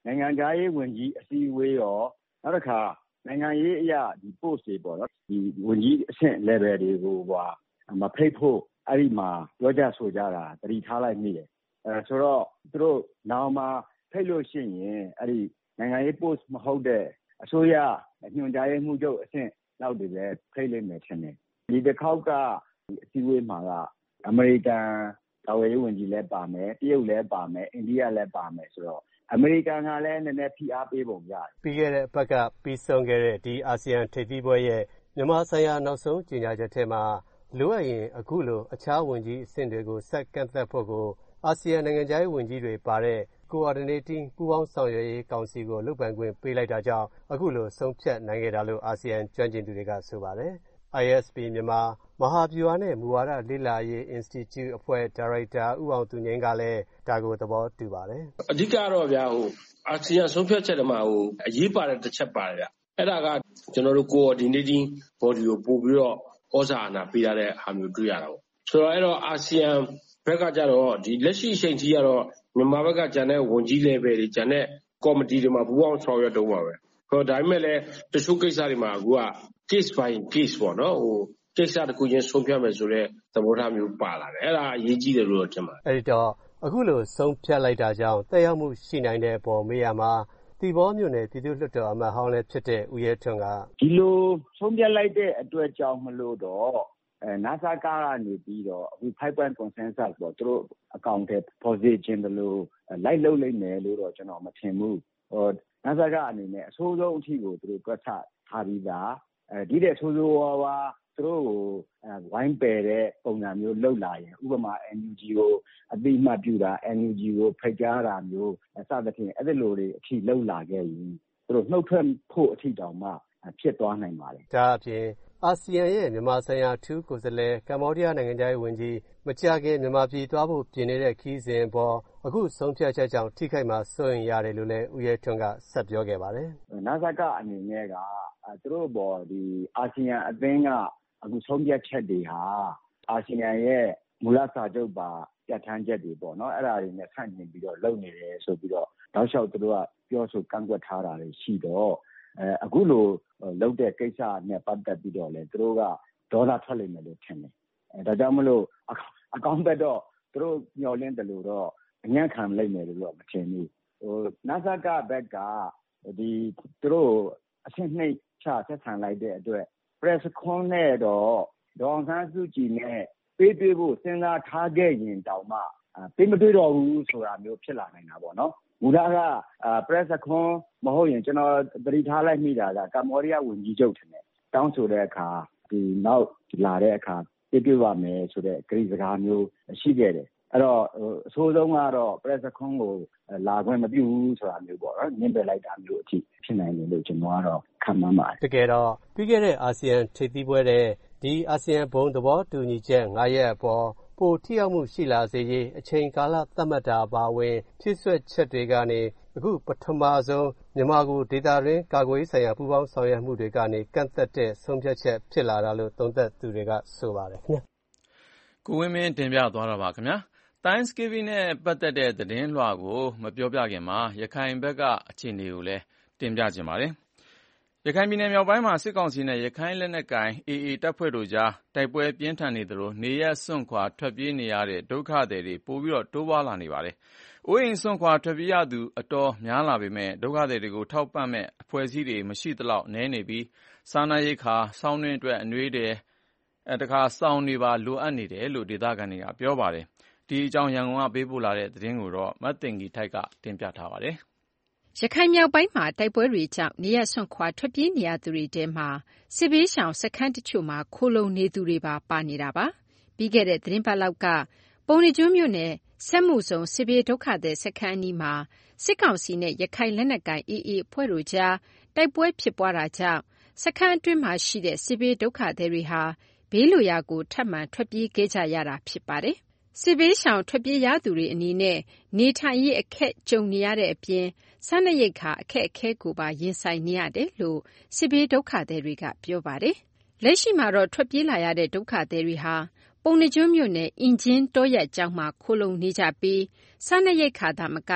နိုင်ငံခြားရေးဝန်ကြီးအစည်းအဝေးရောနောက်တစ်ခါနိုင်ငံရေးအရာဒီ post တွေပေါ့နော်ဒီဝန်ကြီးအဆင့် level တွေကိုမဖိတ်ဖို့အဲ့ဒီမှာပြောကြဆိုကြတာတတိထားလိုက်မိတယ်ဆိုတော့သူတို့နောက်မှာဖိတ်လို့ရှိရင်အဲ့ဒီနိုင်ငံရေး post မဟုတ်တဲ့အစိုးရညွှန်ကြားရေးမှူးချုပ်အဆင့်လောက်တွေပဲဖိတ်လိုက်မယ်ထင်တယ်ဒီတစ်ခေါက်ကဒီအစည်းအဝေးမှာကအမေရိကန်ကာကွယ်ရေးဝန်ကြီးလည်းပါမယ်တရုတ်လည်းပါမယ်အိန္ဒိယလည်းပါမယ်ဆိုတော့အမေရိကန်ကလည်းနည်းနည်းဖိအားပေးပုံရတယ်ပြီးခဲ့တဲ့အပတ်ကပြီးဆုံးခဲ့တဲ့ဒီအာဆီယံထိပ်သီးပွဲရဲ့မြန်မာဆိုင်ရာနောက်ဆုံးကြေညာချက်ထဲမှာလိုအပ်ရင်အခုလိုအခြားဝန်ကြီးအဆင့်တွေကိုဆက်ကန့်သက်ဖို့ကိုအာဆီယံနိုင်ငံခြားရေးဝန်ကြီးတွေပါတဲ့ Coordinating ပူးပေါင်းဆောင်ရွက်ရေးကောင်စီကိုလုပ်ပိုင်ခွင့်ပေးလိုက်တာကြောင့်အခုလိုဆုံးဖြတ်နိုင်ခဲ့တာလို့အာဆီယံကျွမ်းကျင်သူတွေကဆိုပါတယ်။ ISP မြန်မာမဟာဗျူဟာနဲ့မူဝါဒလေ့လာရေး Institute အဖွဲ့ဒါရိုက်တာဦးအောင်သူငြိမ်းကလည်းဒါကိုသဘောတူပါတယ်။အဓိကတော့ဗျာအာဆီယံဆုံးဖြတ်ချက်တွေမှာအရေးပါတဲ့တစ်ချက်ပါတယ်ဗျ။အဲ့ဒါကကျွန်တော်တို့ Coordinating Body ကိုပို့ပြီးတော့ဩဇာအာဏာပေးရတဲ့ဟာမျိုးတွေ့ရတာပေါ့။ဆိုတော့အဲ့တော့အာဆီယံဘက်ကကြတော့ဒီလက်ရှိအချိန်ကြီးကတော့မြန်မာဘက်ကဂျန်တဲ့ဝန်ကြီး level တွေဂျန်တဲ့ကော်မတီတွေမှာပူးပေါင်းဆောင်ရွက်တော့ပါပဲ။ဆိုတော့ဒါပေမဲ့လည်းတချို့ကိစ္စတွေမှာအခုက case by case ပေါ့နော်ကိစ္စတစ်ခုချင်းဆုံးဖြတ်မယ်ဆိုတဲ့သဘောထားမျိုးပါလာတယ်အဲ့ဒါအရေးကြီးတယ်လို့ထင်ပါတယ်အဲ့ဒီတော့အခုလိုဆုံးဖြတ်လိုက်တာကြောင့်တက်ရောက်မှုရှိနိုင်တဲ့ပေါ်မေးရမှာဒီဘောမျိုးနဲ့ပြည်သူ့လွှတ်တော်အမတ်ဟောင်းလည်းဖြစ်တဲ့ဦးရဲထွန်းကဒီလိုဆုံးဖြတ်လိုက်တဲ့အတွက်ကြောင့်မလို့တော့NASA ကနေပြီးတော့အခု 5-point consensus ပေါ့သူတို့အကောင့်ထဲ position တယ်လို့လိုက်လုပ်လိုက်မယ်လို့တော့ကျွန်တော်မထင်ဘူးNASA ကအနေနဲ့အဆိုးဆုံးအထိကိုသူတို့တွက်ချထားပြီးသားဒီတဲ့ဆိုးဆိုးဝါးသူတို့ကိုဝိုင်းပယ်တဲ့ပုံစံမျိုးလှုပ်လာရင်ဥပမာ NUG ကိုအတိအမှတ်ပြုတာ NUG ကိုဖိတ်ကြားတာမျိုးအစသဖြင့်အဲ့ဒီလိုတွေအထိလှုပ်လာခဲ့ရင်သူတို့နှုတ်ထွက်ဖို့အထိတောင်မှဖြစ်သွားနိုင်ပါတယ်ဒါအပြင်အာဆီယံရဲ့မြန်မာဆိုင်ရာထူးကိုယ်စားလှယ်ကမ္ဘောဒီးယားနိုင်ငံသားဝန်ကြီးမကြာခင်မြန်မာပြည်သွားဖို့ပြင်နေတဲ့ခီးစဉ်ပေါ်အခုဆုံးဖြတ်ချက်ကြောင့်ထိခိုက်မှာစိုးရင်ရတယ်လို့လည်းဦးရဲထွန်းကဆက်ပြောခဲ့ပါတယ်။NASA ကအနေနဲ့ကသူတို့ပေါ်ဒီအာဆီယံအသင်းကအခုဆုံးဖြတ်ချက်တွေဟာအာဆီယံရဲ့မူလစာချုပ်ပါပြဋ္ဌာန်းချက်တွေပေါ့နော်အဲ့ဒါတွေနဲ့ဆန့်ကျင်ပြီးတော့လုပ်နေတယ်ဆိုပြီးတော့တောက်လျှောက်သူတို့ကပြောဆိုကန့်ကွက်ထားတာတွေရှိတော့အခုလိုလုပ်တဲ့ကိစ္စနဲ့ပတ်သက်ပြီးတော့လေသူတို့ကဒေါသထွက်လိမ့်မယ်လို့ထင်တယ်ဒါကြောင့်မလို့အကောင်းဘက်တော့သူတို့မျှော်လင့်တယ်လို့တော့အညံ့ခံလိမ့်မယ်လို့တော့မထင်ဘူးNASA ကဘက်ကဒီသူတို့အဆင့်နှိမ့်ချဆက်ဆံလိုက်တဲ့အတွက် press con နဲ့တော့ဒေါ်ဆန်းစုကြည်နဲ့ပေးတွေ့ဖို့စဉ်းစားထားခဲ့ရင်တောင်မှပေးမတွေ့တော့ဘူးဆိုတာမျိုးဖြစ်လာနိုင်တာပေါ့နော်မူလကpress con မဟုတ်ရင်ကျွန်တော်သတိထားလိုက်မိတာကကမ္ဘောဒီးယားဝန်ကြီးချုပ်ထင်တယ်တောင်းဆိုတဲ့အခါဒီနောက်လာတဲ့အခါပေးတွေ့ပါမယ်ဆိုတဲ့ကြေညာစကားမျိုးရှိခဲ့တယ်အဲ့တော့အဆိုးဆုံးကတော့ press con ကိုလာခွင့်မပြုဘူးဆိုတာမျိုးပေါ့နော်ညှင်းပယ်လိုက်တာမျိုးအထိဖြစ်နိုင်တယ်လို့ကျွန်တော်ကတော့ခန့်မှန်းပါတယ်တကယ်တော့ပြီးခဲ့တဲ့အာဆီယံထိပ်သီးပွဲတဲ့ဒီအာဆီယံဘုံသဘောတူညီချက်9ရက်အပေါ်ပိုထိရောက်မှုရှိလာစေရေးအချိန်ကာလသတ်မှတ်တာပါဝင်ဖြစ်ဆွက်ချက်တွေကနေအခုပထမဆုံးမြန်မာကိုဒေတာရင်းကာကွယ်ရေးဆိုင်ရာပူးပေါင်းဆောင်ရွက်မှုတွေကနေကန့်သက်တဲ့ဆုံးဖြတ်ချက်ဖြစ်လာတာလို့သုံးသပ်သူတွေကဆိုပါတယ်ခင်ဗျာကိုဝင်းမင်းတင်ပြသွားတာပါခင်ဗျာThanksgiving နဲ့ပတ်သက်တဲ့သတင်းလွှာကိုမပြောပြခင်မှာရခိုင်ဘက်ကအခြေအနေကိုလည်းတင်ပြချင်ပါတယ်ရခိုင်ပြည်နယ်မြောက်ပိုင်းမှာစစ်ကောင်စီနဲ့ရခိုင်လက်နက်ကိုင် AA တပ်ဖွဲ့တို့ကြားတိုက်ပွဲပြင်းထန်နေသလိုနေရပ်စွန့်ခွာထွက်ပြေးနေရတဲ့ဒုက္ခသည်တွေပိုပြီးတိုးပွားလာနေပါတယ်။အိုးအိမ်စွန့်ခွာထွက်ပြေးရသူအတော်များလာပေမဲ့ဒုက္ခသည်တွေကိုထောက်ပံ့မဲ့အဖွဲ့အစည်းတွေမရှိသလောက်နည်းနေပြီးစားနပ်ရိက္ခာဆောင်းတွင်းအတွက်အနွေးထည်စောင်တွေပါလိုအပ်နေတယ်လို့ဒေသခံတွေကပြောပါတယ်။ဒီအကြောင်းရန်ကုန်ကပေးပို့လာတဲ့သတင်းကိုမသိင်္ဂီထိုက်ကတင်ပြထားပါတယ်။ရခိုင်မြောက်ပိုင်းမှာတိုက်ပွဲတွေကြောင့်နေရပ်စွန့်ခွာထွက်ပြေးနေရသူတွေထဲမှာစစ်ဘေးရှောင်စခန်းတချို့မှာခိုလှုံနေသူတွေပါနေတာပါ။ပြီးခဲ့တဲ့သတင်းပတ်လောက်ကပုံနှကျွန်းမြို့နယ်စက်မှုစုံစစ်ဘေးဒုက္ခသည်စခန်းအနီးမှာစစ်ကောင်စီနဲ့ရခိုင်လက်နက်ကိုင် AA အဖွဲ့တို့ကြားတိုက်ပွဲဖြစ်ပွားတာကြောင့်စခန်းအတွင်းမှာရှိတဲ့စစ်ဘေးဒုက္ခသည်တွေဟာဘေးလွတ်ရာကိုထပ်မံထွက်ပြေးခဲ့ကြရတာဖြစ်ပါတယ်။စစ်ဘေးရှောင်ထွက်ပြေးရသူတွေအနေနဲ့နေထိုင်ရေးအခက်ကြုံနေရတဲ့အပြင်စားနပ်ရိက္ခာအခက်အခဲကိုပါရင်ဆိုင်နေရတယ်လို့စစ်ဘေးဒုက္ခသည်တွေကပြောပါတယ်။လက်ရှိမှာတော့ထွက်ပြေးလာရတဲ့ဒုက္ခသည်တွေဟာပုံနှကျွန်းမြို့နယ်အင်ဂျင်တောရက်ကျောင်းမှာခိုလှုံနေကြပြီးစားနပ်ရိက္ခာသာမက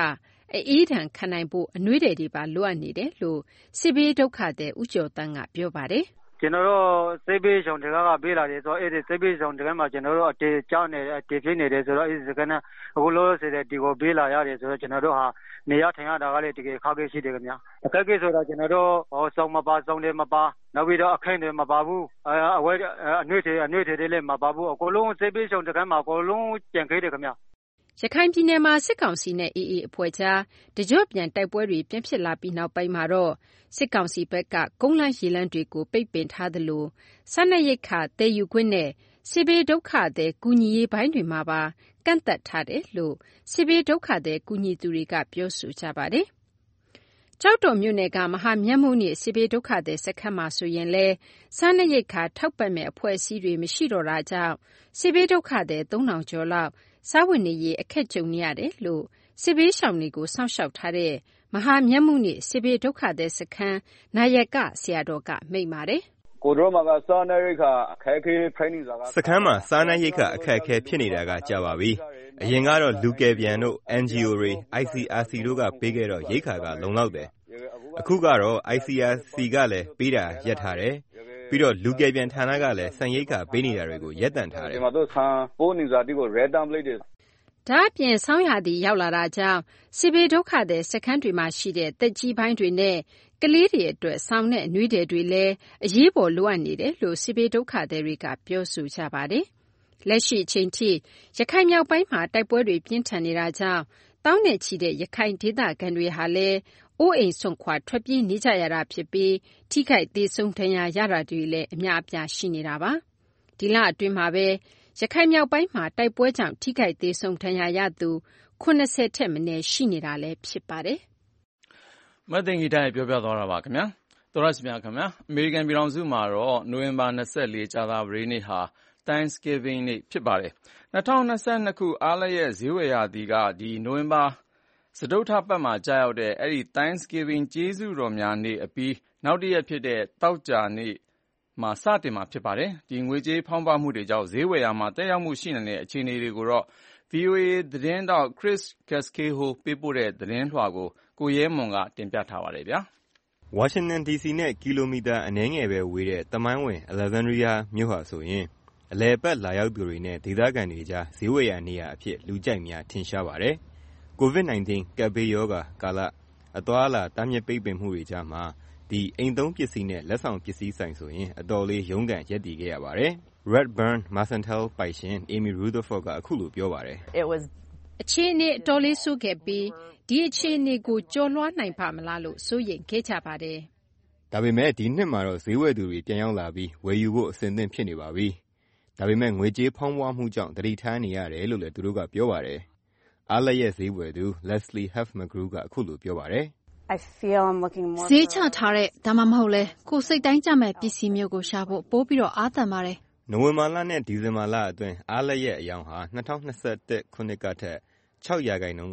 အေးဒဏ်ခံနိုင်ဖို့အနွေးထည်တွေပါလိုအပ်နေတယ်လို့စစ်ဘေးဒုက္ခသည်ဦးကျော်တန်းကပြောပါတယ်ကျွန်တော်တို့စိတ်ပေးဆောင်တကကပေးလာတယ်ဆိုတော့အဲ့ဒီစိတ်ပေးဆောင်တကမှာကျွန်တော်တို့အတေကြောင်းနေတယ်အတေဖြစ်နေတယ်ဆိုတော့အဲ့ဒီစကနအခုလို့ဆိုတဲ့ဒီကိုပေးလာရတယ်ဆိုတော့ကျွန်တော်တို့ဟာနေရထိုင်ရတာကလည်းတကယ်ခက်ခဲရှိတယ်ခင်ဗျာအခက်အခဲဆိုတာကျွန်တော်တို့စုံမပါစုံတယ်မပါနောက်ပြီးတော့အခင်းတွေမပါဘူးအဝဲအနှွေးတွေလည်းမပါဘူးအကုန်လုံးစိတ်ပေးဆောင်တကမှာအကုန်လုံးကြံခဲ့တယ်ခင်ဗျာရခိုင်ပြည်နယ်မှာစစ်ကောင်စီနဲ့အေအေအဖွဲ့ကြားတကြော့ပြန်တိုက်ပွဲတွေပြင်းဖြစ်လာပြီးနောက်ပိုင်းမှာတော့စစ်ကောင်စီဘက်ကကုန်းလန်းရေလန်းတွေကိုပိတ်ပင်ထားသလိုစားနပ်ရိက္ခာတည်ယူခွင့်နဲ့စစ်ဘေးဒုက္ခသည်ကူညီရေးပိုင်းတွေမှာပါကန့်သက်ထားတယ်လို့စစ်ဘေးဒုက္ခသည်ကူညီသူတွေကပြောဆိုကြပါတယ်။ကျောက်တော်မြို့နယ်ကမဟာမြတ်မုနိစစ်ဘေးဒုက္ခသည်စခန်းမှာဆိုရင်လည်းစားနပ်ရိက္ခာထောက်ပံ့မဲ့အဖွဲ့အစည်းတွေမရှိတော့တာကြောင့်စစ်ဘေးဒုက္ခသည်3000ကျော်လောက်စားဝတ်နေရေးအခက်ကြုံနေရတယ်လို့စစ်ဘေးရှောင်တွေကိုစောင့်ရှောက်ထားတဲ့မဟာမြတ်မုနိစစ်ဘေးဒုက္ခသည်စခန်းနာယကဆရာတော်ကမိန့်ပါတယ်ကိုတို့မှာကစားနပ်ရိက္ခာအခက်အခဲဖိနေစားကစခန်းမှာစားနပ်ရိက္ခာအခက်အခဲဖြစ်နေတာကကြာပါပြီအရင်ကတော့လူကယ်ပြန်တို့ NGO တွေ ICRC တို့ကပေးခဲ့တော့ရိက္ခာကလုံလောက်တယ်အခုကတော့ ICRC ကလည်းပေးတာရပ်ထားတယ်ပြီးတော့လူကယ်ပြန်ဌာနကလည်းစံရိက္ခာပေးနေတာတွေကိုရပ်တန့်ထားတယ်ဒီမှာတို့ဆန်ပိုးနေစားတိကို red template တွေဒါအပြင်ဆောင်းရာသီရောက်လာတာကြောင့်စစ်ဘေးဒုက္ခသည်စခန်းတွေမှာရှိတဲ့တက်ကြီးပိုင်းတွေနဲ့ကလေးတွေအတွက်ဆောင်းတဲ့အနွေးတွေလည်းအရေးပေါ်လိုအပ်နေတယ်လို့စစ်ဘေးဒုက္ခသည်တွေကပြောဆိုကြပါတယ်။လက်ရှိအချိန်ထိရခိုင်မြောက်ပိုင်းမှာတိုက်ပွဲတွေပြင်းထန်နေတာကြောင့်တောင်းနဲ့ချီတဲ့ရခိုင်ဒေသခံတွေဟာလည်းအိုးအိမ်စွန့်ခွာထွက်ပြေးနေကြရတာဖြစ်ပြီးထိခိုက်သေဆုံးဒဏ်ရာရတာတွေလည်းအများအပြားရှိနေတာပါ။ဒီလအတွင်းမှာပဲရခိုင်မြောက်ပိုင်းမှာတိုက်ပွဲကြောင့်ထိခိုက်သေဆုံးဒဏ်ရာရသူ80ထက်မနည်းရှိနေတာလည်းဖြစ်ပါတယ်။မသိင်္ဂီတိုင်းပြောပြသွားတာပါခင်ဗျာ။သောရရှိမြခင်ဗျာ။အမေရိကန်ပြည်ထောင်စုမှာတော့နိုဝင်ဘာ24ကြာသပတေးနေ့ဟာ Thanksgiving နေ့ဖြစ်ပါတယ်။2022ခုအားလပ်ရက်ဈေးဝယ်ရာသီကဒီနိုဝင်ဘာစတုတ္ထပတ်မှာကြာရောက်တဲ့အဲ့ဒီ Thanksgiving ကျေးဇူးတော်များနေ့အပြီးနောက်တစ်ရက်ဖြစ်တဲ့တောက်ကြနေ့မှာစတင်မှာဖြစ်ပါတယ်။ဒီငွေကြေးဖောင်းပွမှုတွေကြောင့်ဈေးဝယ်ရာမှာတက်ရောက်မှုရှိနေတဲ့အခြေအနေတွေကိုတော့ VOA သတင်းတောက် Chris Casquejo ပေးပို့တဲ့သတင်းလွှာကိုရဲမွန်ကတင်ပြထားပါတယ်ဗျာ။ဝါရှင်တန် DC နဲ့ကီလိုမီတာအနည်းငယ်ပဲဝေးတဲ့သမိုင်းဝင် Alexandria မြို့ဟာဆိုရင်အလယ်ပတ်လာရောက်သူတွေနဲ့ဒေသခံတွေကြားဈေးဝယ်ရာနေရာအဖြစ်လူကြိုက်များထင်ရှားပါတယ်။ COVID-19 ကပ်ဘေးရောဂါကာလအသွားအလာတားမြစ်ပိတ်ပင်မှုတွေကြားမှာဒီအိမ်သုံးပစ္စည်းနဲ့လက်ဆောင်ပစ္စည်းဆိုင်ဆိုရင်အတော်လေးရုန်းကန်ရပ်တည်ခဲ့ရပါတယ်။ Redburn Mercantile ပိုင်ရှင် Amy Rutherford ကအခုလိုပြောပါတယ်။အခြေအနေအတော်လေးဆိုးခဲ့ပြီးဒီအခြေအနေကိုကျော်လွှားနိုင်ပါမလားလို့စိုးရိမ်ခဲ့ကြပါတယ်။ဒါပေမဲ့ဒီနှစ်မှာတော့ဈေးဝယ်သူတွေပြန်ရောက်လာပြီးဝယ်ယူဖို့အဆင်သင့်ဖြစ်နေပါပြီ။ဒါပေမဲ့ငွေကြေးဖောင်းပွားမှုကြောင့်သတိထားနေရတယ်လို့လည်းသူတို့ကပြောပါတယ်။အားလပ်ရက်ဈေးဝယ်သူ Leslie Huff McGrew ကအခုလိုပြောပါတယ်။ဈေးချထားတဲ့ဒါမှမဟုတ်လဲကိုစိတ်တိုင်းကြမဲ့ပစ္စည်းမျိုးကိုရှာဖို့ပိုးပြီးတော့အားသန်ပါတယ်။နိုဝင်ဘာလနဲ့ဒီဇင်ဘာလအတွင်းအားလပ်ရက်အယောင်ဟာ2021ခုနှစ်ကထက်6%ကနေ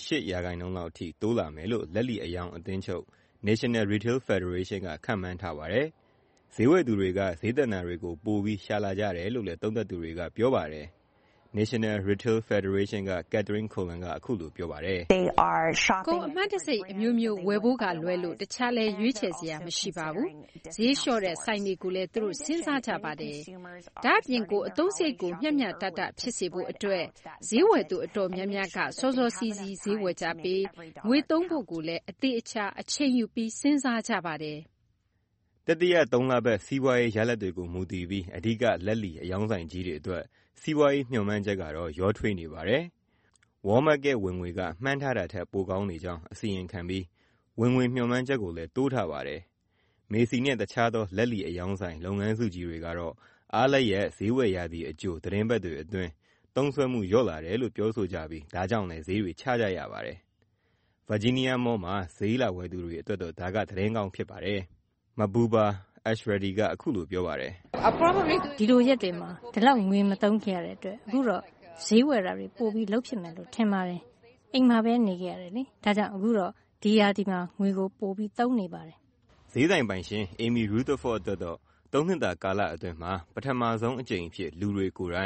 8%လောက်အထိတိုးလာမယ်လို့လက်လီအယောင်အသင်းချုပ် National Retail Federation ကခန့်မှန်းထားပါတယ်။ဈေးဝယ်သူတွေကဈေးသက်သာတွေကိုပိုပြီးရှာလာကြတယ်လို့လည်းသုံးသပ်သူတွေကပြောပါတယ်။ National Retail Federation က Catherine Colon ကအခုလိုပြောပါတယ်။ကိုအမှတ်တစိတ်အမျိုးမျိုးဝယ်ဖို့ကလွဲလို့တခြားလဲရွေးချယ်စရာမရှိပါဘူး။ဈေးလျှော့တဲ့ဆိုင်တွေကိုလည်းသူတို့စဉ်းစားကြပါတယ်။ဒါအပြင်ကိုအသုံးစရိတ်ကိုမျှမျှတတဖြစ်စေဖို့အတွက်ဈေးဝယ်သူအတော်များများကစောစောစီးစီးဈေးဝယ်ကြပြီးငွေသုံးဖို့ကိုလည်းအသေးအချာအချိန်ယူပြီးစဉ်းစားကြပါတယ်။တတိယ3လပတ်စီးပွားရေးရလဒ်တွေကိုမူတည်ပြီးအဓိကလက်လီအယောင်းဆိုင်ကြီးတွေအတွက်စီးပွားရေးမျှော်မှန်းချက်ကတော့ရောထွေးနေပါတယ်။ Walmart ရဲ့ဝင်ငွေကမှန်းထားတာထက်ပိုကောင်းနေကြောင်းအစီရင်ခံပြီးဝင်ငွေမျှော်မှန်းချက်ကိုလည်းတိုးထားပါတယ်။ မေစီနဲ့တခြားသောလက်လီအယောင်းဆိုင်လုပ်ငန်းစုကြီးတွေကတော့အားလပ်ရက်ဈေးဝယ်ရာသီအကြိုသတင်းပတ်တွေအတွင်းသုံးစွဲမှုလျော့လာတယ်လို့ပြောဆိုကြပြီးဒါကြောင့်လည်းဈေးတွေချကြရပါတယ်။ Virginia Mall မှာဈေးလာဝယ်သူတွေအတွက်တော့ဒါကသတင်းကောင်းဖြစ်ပါတယ်။ Mabuba Ashreddy ကအခုလိုပြောပါတယ်။ဒီလိုရက်တွေမှာဒီလောက်ငွေမသုံးခဲ့ရတဲ့အတွက်အခုတော့ဈေးဝယ်တာတွေပိုပြီးလုပ်ဖြစ်မယ်လို့ထင်ပါတယ်။အိမ်မှာပဲနေခဲ့ရတယ်လေ။ဒါကြောင့်အခုတော့ဒီရာသီမှာငွေကိုပိုပြီးသုံးနေပါတယ်။ဈေးဆိုင်ပိုင်ရှင် Amy Rutherford အတွက်တော့3နှစ်တာကာလအတွင်းမှာပထမဆုံးအကြိမ်အဖြစ်လူတွေကိုယ်တိုင်ပ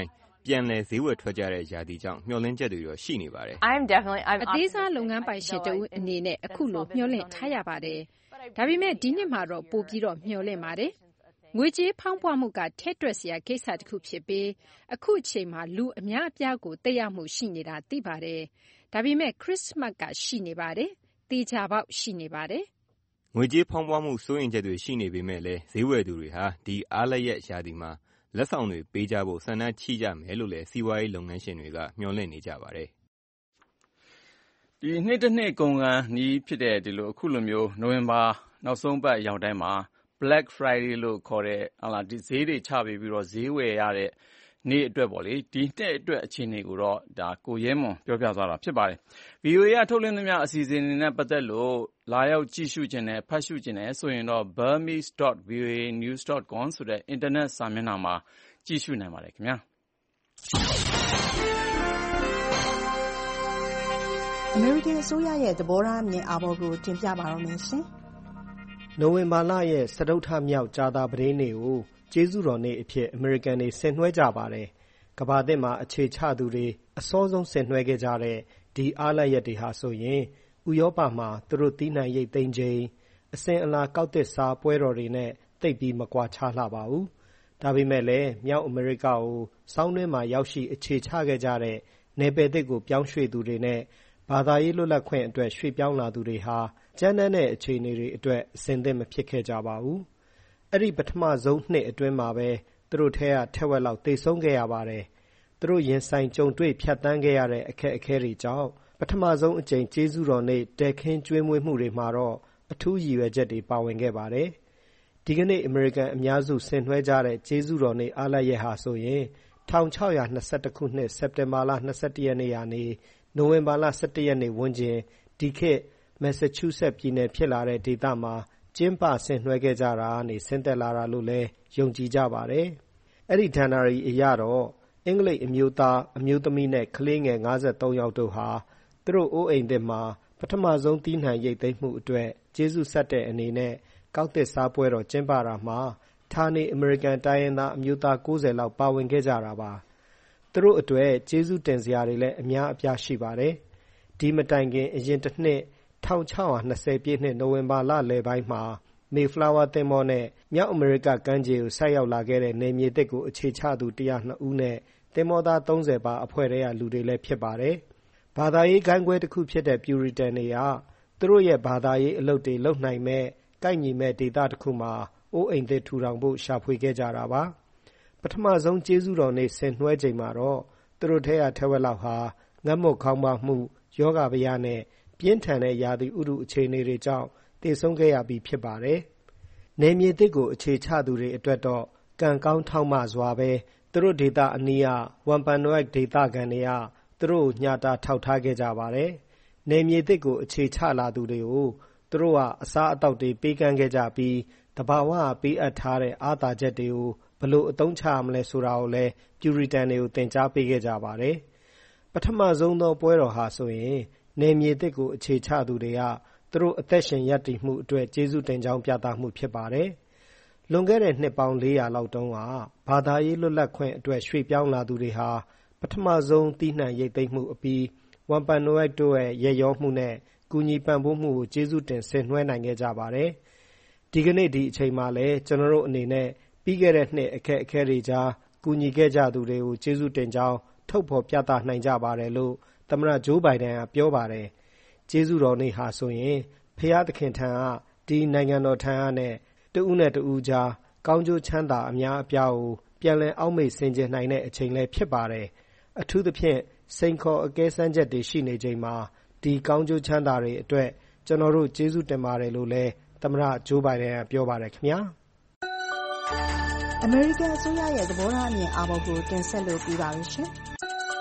ပြန်လည်ဈေးဝယ်ထွက်ကြတဲ့ရာသီကြောင့်မျှော်လင့်ချက်တွေတော့ရှိနေပါတယ်။အသေးစားလုပ်ငန်းပိုင်ရှင်တဦးအနေနဲ့အခုလိုမျှော်လင့်ထားရပါတယ်။ဒါပေမဲ့ဒီနှစ်မှာတော့ပိုပြီးတော့မျှော်လင့်ပါတယ်။ငွေကြေးဖောင်းပွမှုကထည့်တွက်စရာကိစ္စတစ်ခုဖြစ်ပြီးအခုအချိန်မှာလူအများအပြားကိုသက်ရောက်မှုရှိနေတာသိပါတယ်။ဒါပေမဲ့ခရစ်စမတ်ကရှိနေပါတယ်။တေချာပေါက်ရှိနေပါတယ်။ငွေကြေးဖောင်းပွမှုစိုးရိမ်ချက်တွေရှိနေပေမဲ့လည်းဈေးဝယ်သူတွေဟာဒီအားလပ်ရက်ရာသီမှာလက်ဆောင်တွေပေးကြဖို့ဆန္ဒရှိကြမယ်လို့လည်းစီးပွားရေးလုပ်ငန်းရှင်တွေကမျှော်လင့်နေကြပါတယ်။ဒီနှစ်တစ်နှစ်ကုန်ကန်နီးဖြစ်တဲ့ဒီလိုအခုလိုမျိုးနိုဝင်ဘာနောက်ဆုံးပတ်ရောက်တိုင်းမှာ Black Friday လို့ခေါ်တဲ့ဒီဈေးတွေချပေးပြီးတော့ဈေးဝယ်ရတဲ့နေ့အတွက်ပေါ့လေဒီနှစ်အတွက်အခြေအနေကိုတော့ဒါကိုရဲမွန်ပြောပြသွားတာဖြစ်ပါတယ်။ VOA ကထုတ်လွှင့်သမျှအစီအစဉ်တွေနဲ့ပတ်သက်လို့လာရောက်ကြည့်ရှုခြင်းနဲ့ဖတ်ရှုခြင်းနဲ့ဆိုရင်တော့ burmese.voanews.com ဆိုတဲ့ internet စာမျက်နှာမှာကြည့်ရှုနိုင်ပါတယ်ခင်ဗျာ။ American အစိုးရရဲ့သဘောထားအမြင်အာဘော်ကိုတင်ပြပါတော့မယ်ရှင်။နိုဝင်ဘာလရဲ့စတုတ္ထမြောက်ကြာသပတေးနေ့ကိုကျေးဇူးတော်နေ့အဖြစ်အမေရိကန်တွေဆင်နွှဲကြပါတယ်။ကမ္ဘာသစ်မှာအခြေချသူတွေအစောဆုံးဆင်နွှဲခဲ့ကြတဲ့ဒီအားလပ်ရက်တွေဟာဆိုရင်ဥရောပမှာသူတို့သီးနှံရိတ်သိမ်းချိန်အစဉ်အလာကောက်သစ်စားပွဲတော်တွေနဲ့သိပ်ပြီးမကွာခြားလှပါဘူး။ဒါပေမဲ့လည်းမြောက်အမေရိကကိုဆောင်းတွင်းမှာရောက်ရှိအခြေချခဲ့ကြတဲ့နယ်ပယ်သစ်ကိုပြောင်းရွှေ့သူတွေနဲ့ဘာသာရေးလွတ်လပ်ခွင့်အတွက်ရွှေ့ပြောင်းလာသူတွေဟာကြမ်းတမ်းတဲ့အခြေအနေတွေအတွက်အဆင်သင့်မဖြစ်ခဲ့ကြပါဘူး။အဲ့ဒီပထမဆုံးနှစ်အတွင်းမှာပဲသူတို့ထဲကထက်ဝက်လောက်သေဆုံးခဲ့ရပါတယ်။သူတို့ရင်ဆိုင်ကြုံတွေ့ဖြတ်သန်းခဲ့ရတဲ့အခက်အခဲတွေကြောင့်ပထမဆုံးအကြိမ်ကျေးဇူးတော်နေ့တည်ခင်းကျွေးမွေးမှုတွေမှာတော့အထူးရည်ရွယ်ချက်တွေပါဝင်ခဲ့ပါတယ်။ဒီကနေ့အမေရိကန်အများစုဆင်နွှဲကြတဲ့ကျေးဇူးတော်နေ့အားလပ်ရက်ဟာဆိုရင်1621ခုနှစ်စက်တင်ဘာလ21ရက်နေ့ကနေနိုဝင်ဘာလ17ရက်နေ့ဝန်းကျင်ဒီခေတ်မက်ဆာချူးဆက်ပြည်နယ်ဖြစ်လာတဲ့ဒေသမှာကျင်းပဆင်နွှဲခဲ့ကြတာကနေဆင်းသက်လာတာလို့လည်းယုံကြည်ကြပါတယ်။အဲ့ဒီဒဏ္ဍာရီအရတော့အင်္ဂလိပ်အမျိုးသားအမျိုးသမီးနဲ့ကလေးငယ်53ယောက်တို့ဟာသူတို့အိုးအိမ်သစ်မှာပထမဆုံးသီးနှံရိတ်သိမ်းမှုအတွက်ကျေးဇူးဆက်တဲ့အနေနဲ့ကောက်သစ်စားပွဲတော်ကျင်းပတာမှာဌာနေအမေရိကန်တိုင်းရင်းသားအမျိုးသား90လောက်ပါဝင်ခဲ့ကြတာပါ။သူတို့အတွက်ကျေးဇူးတင်စရာတွေလည်းအများအပြားရှိပါတယ်။ဒီမတိုင်ခင်အရင်တစ်နှစ်1620ပြည့်နှစ်နိုဝင်ဘာလလယ်ပိုင်းမှာMayflower သင်္ဘောနဲ့မြောက်အမေရိကကမ်းခြေကိုဆိုက်ရောက်လာခဲ့တဲ့နယ်မြေသစ်ကိုအခြေချသူ102ဦးနဲ့သင်္ဘောသား30ပါအဖွဲ့ထဲကလူတွေလည်းဖြစ်ပါတယ်။ဘာသာရေးဂိုဏ်းကွဲတစ်ခုဖြစ်တဲ့ပျူရီတန်တွေကသူတို့ရဲ့ဘာသာရေးအလုပ်တွေလုပ်နိုင်မဲ့ကိုက်ညီမဲ့ဒေသတစ်ခုမှာအိုးအိမ်သစ်ထူထောင်ဖို့ရှာဖွေခဲ့ကြတာပါ။ပထမဆုံးကျေးဇူးတော်နေ့ဆင်နွှဲချိန်မှာတော့သူတို့ထဲကထက်ဝက်လောက်ဟာငတ်မွတ်ခေါင်းပါမှုယောဂဗျာနဲ့ပြင်းထန်တဲ့ရာသီဥတုအခြေအနေတွေကြောင့်သေဆုံးခဲ့ရပြီးဖြစ်ပါတယ်။နယ်မြေသစ်ကိုအခြေချသူတွေအတွက်တော့ကံကောင်းထောက်မစွာပဲသူတို့ဒေသအနီးကဝမ်ပန်နွက်ဒေသခံတွေကသူတို့ညှာတာထောက်ထားခဲ့ကြပါတယ်။နယ်မြေသစ်ကိုအခြေချလာသူတွေကိုသူတို့ကအစားအသောက်တွေပေးကမ်းခဲ့ကြပြီးတဘာဝပေးအပ်ထားတဲ့အားသာချက်တွေကိုဘလို့အသုံးချရမလဲဆိုတာကိုလည်းပျူရီတန်တွေကိုသင်ကြားပေးခဲ့ကြပါတယ်။ပထမဆုံးသောပွဲတော်ဟာဆိုရင်နယ်မြေသစ်ကိုအခြေချသူတွေကသူတို့အသက်ရှင်ရပ်တည်မှုအတွက်ကျေးဇူးတင်ကြောင်းပြသမှုဖြစ်ပါတယ်။လွန်ခဲ့တဲ့နှစ်ပေါင်း400လောက်တုန်းကဘာသာရေးလွတ်လပ်ခွင့်အတွက်ရွှေ့ပြောင်းလာသူတွေဟာပထမဆုံးသီးနှံရိတ်သိမ်းမှုအပြီးဝမ်ပန်နွက်တို့ရဲ့ရရောမှုနဲ့ကူညီပံ့ပိုးမှုကိုကျေးဇူးတင်ဆင်နွှဲနိုင်ခဲ့ကြပါတယ်။ဒီကနေ့ဒီအချိန်မှာလည်းကျွန်တော်တို့အနေနဲ့ပြီးခဲ့တဲ့နှစ်အခက်အခဲတွေကြားကူညီခဲ့ကြသူတွေကိုကျေးဇူးတင်ကြောင်းထုတ်ဖော်ပြသနိုင်ကြပါတယ်လို့သမ္မတဂျိုးဘိုင်ဒန်ကပြောပါတယ်။ကျေးဇူးတော်နေ့ဟာဆိုရင်ဖျားသခင်ထံကဒီနိုင်ငံတော်ထံကနဲ့တဦးနဲ့တဦးကြားကောင်းကျိုးချမ်းသာအများအပြားကိုပြန်လည်အောက်မေ့ဆင်ခြင်နိုင်တဲ့အချိန်လည်းဖြစ်ပါတယ်။အထူးသဖြင့်စိန်ခေါ်အကဲစမ်းချက်တွေရှိနေချိန်မှာဒီကောင်းကျိုးချမ်းသာတွေအတွက်ကျွန်တော်တို့ကျေးဇူးတင်ပါတယ်လို့လည်းသမ္မတဂျိုးဘိုင်ဒန်ကပြောပါတယ်ခင်ဗျာ။အမေရိကန်အစိုးရရဲ့သဘောထားအမြင်အာဘော်ကိုတင်ဆက်လို့ပြပါရရှင်။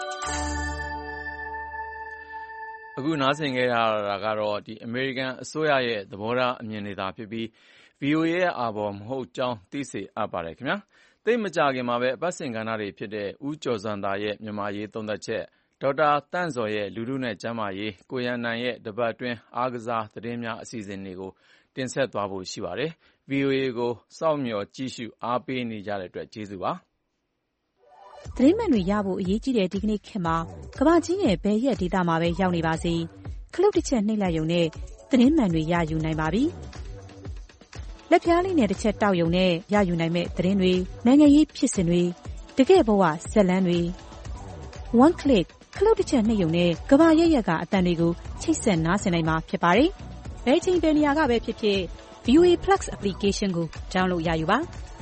အခုနားဆင်ခဲ့ရတာကတော့ဒီအမေရိကန်အစိုးရရဲ့သဘောထားအမြင်တွေသာဖြစ်ပြီး VOA ရဲ့အာဘော်မဟုတ်ကြောင်းသိစေအပ်ပါတယ်ခင်ဗျာ။သိမကြခင်မှာပဲအပတ်စဉ်ကဏ္ဍတွေဖြစ်တဲ့ဦးကျော်စံသာရဲ့မြန်မာရေးသုံးသပ်ချက်ဒေါက်တာတန့်ဇော်ရဲ့လူထုနဲ့ကျန်းမာရေးကိုရန်နိုင်ရဲ့တပတ်အတွင်းအားကစားသတင်းများအစီအစဉ်တွေကိုတင်ဆက်သွားဖို့ရှိပါတယ်။ VOA ကိုစောင့်မျှော်ကြည့်ရှုအားပေးနေကြတဲ့အတွက်ကျေးဇူးပါ။သတင်းမှန်တွေရဖို့အရေးကြီးတဲ့ဒီကနေ့ခေတ်မှာကမ္ဘာကြီးရဲ့ဘယ်ရက်ဒေသမှာပဲရောက်နေပါစေခလုတ်တစ်ချက်နှိပ်လိုက်ရုံနဲ့သတင်းမှန်တွေရယူနိုင်ပါပြီ။လက်ပြားလေးနဲ့တစ်ချက်တောက်ရုံနဲ့ရယူနိုင်မဲ့သတင်းတွေနိုင်ငံရေးဖြစ်စဉ်တွေတကယ့်ဘဝဇာတ်လမ်းတွေ one click ခလုတ်တစ်ချက်နှိပ်ရုံနဲ့ကမ္ဘာရဲ့ကအသံတွေကိုချိတ်ဆက်နားဆင်နိုင်မှာဖြစ်ပါတယ်။ဘယ်ချိန်ဘယ်နေရာကပဲဖြစ်ဖြစ် VOA Plus application ကို download ရယူပါ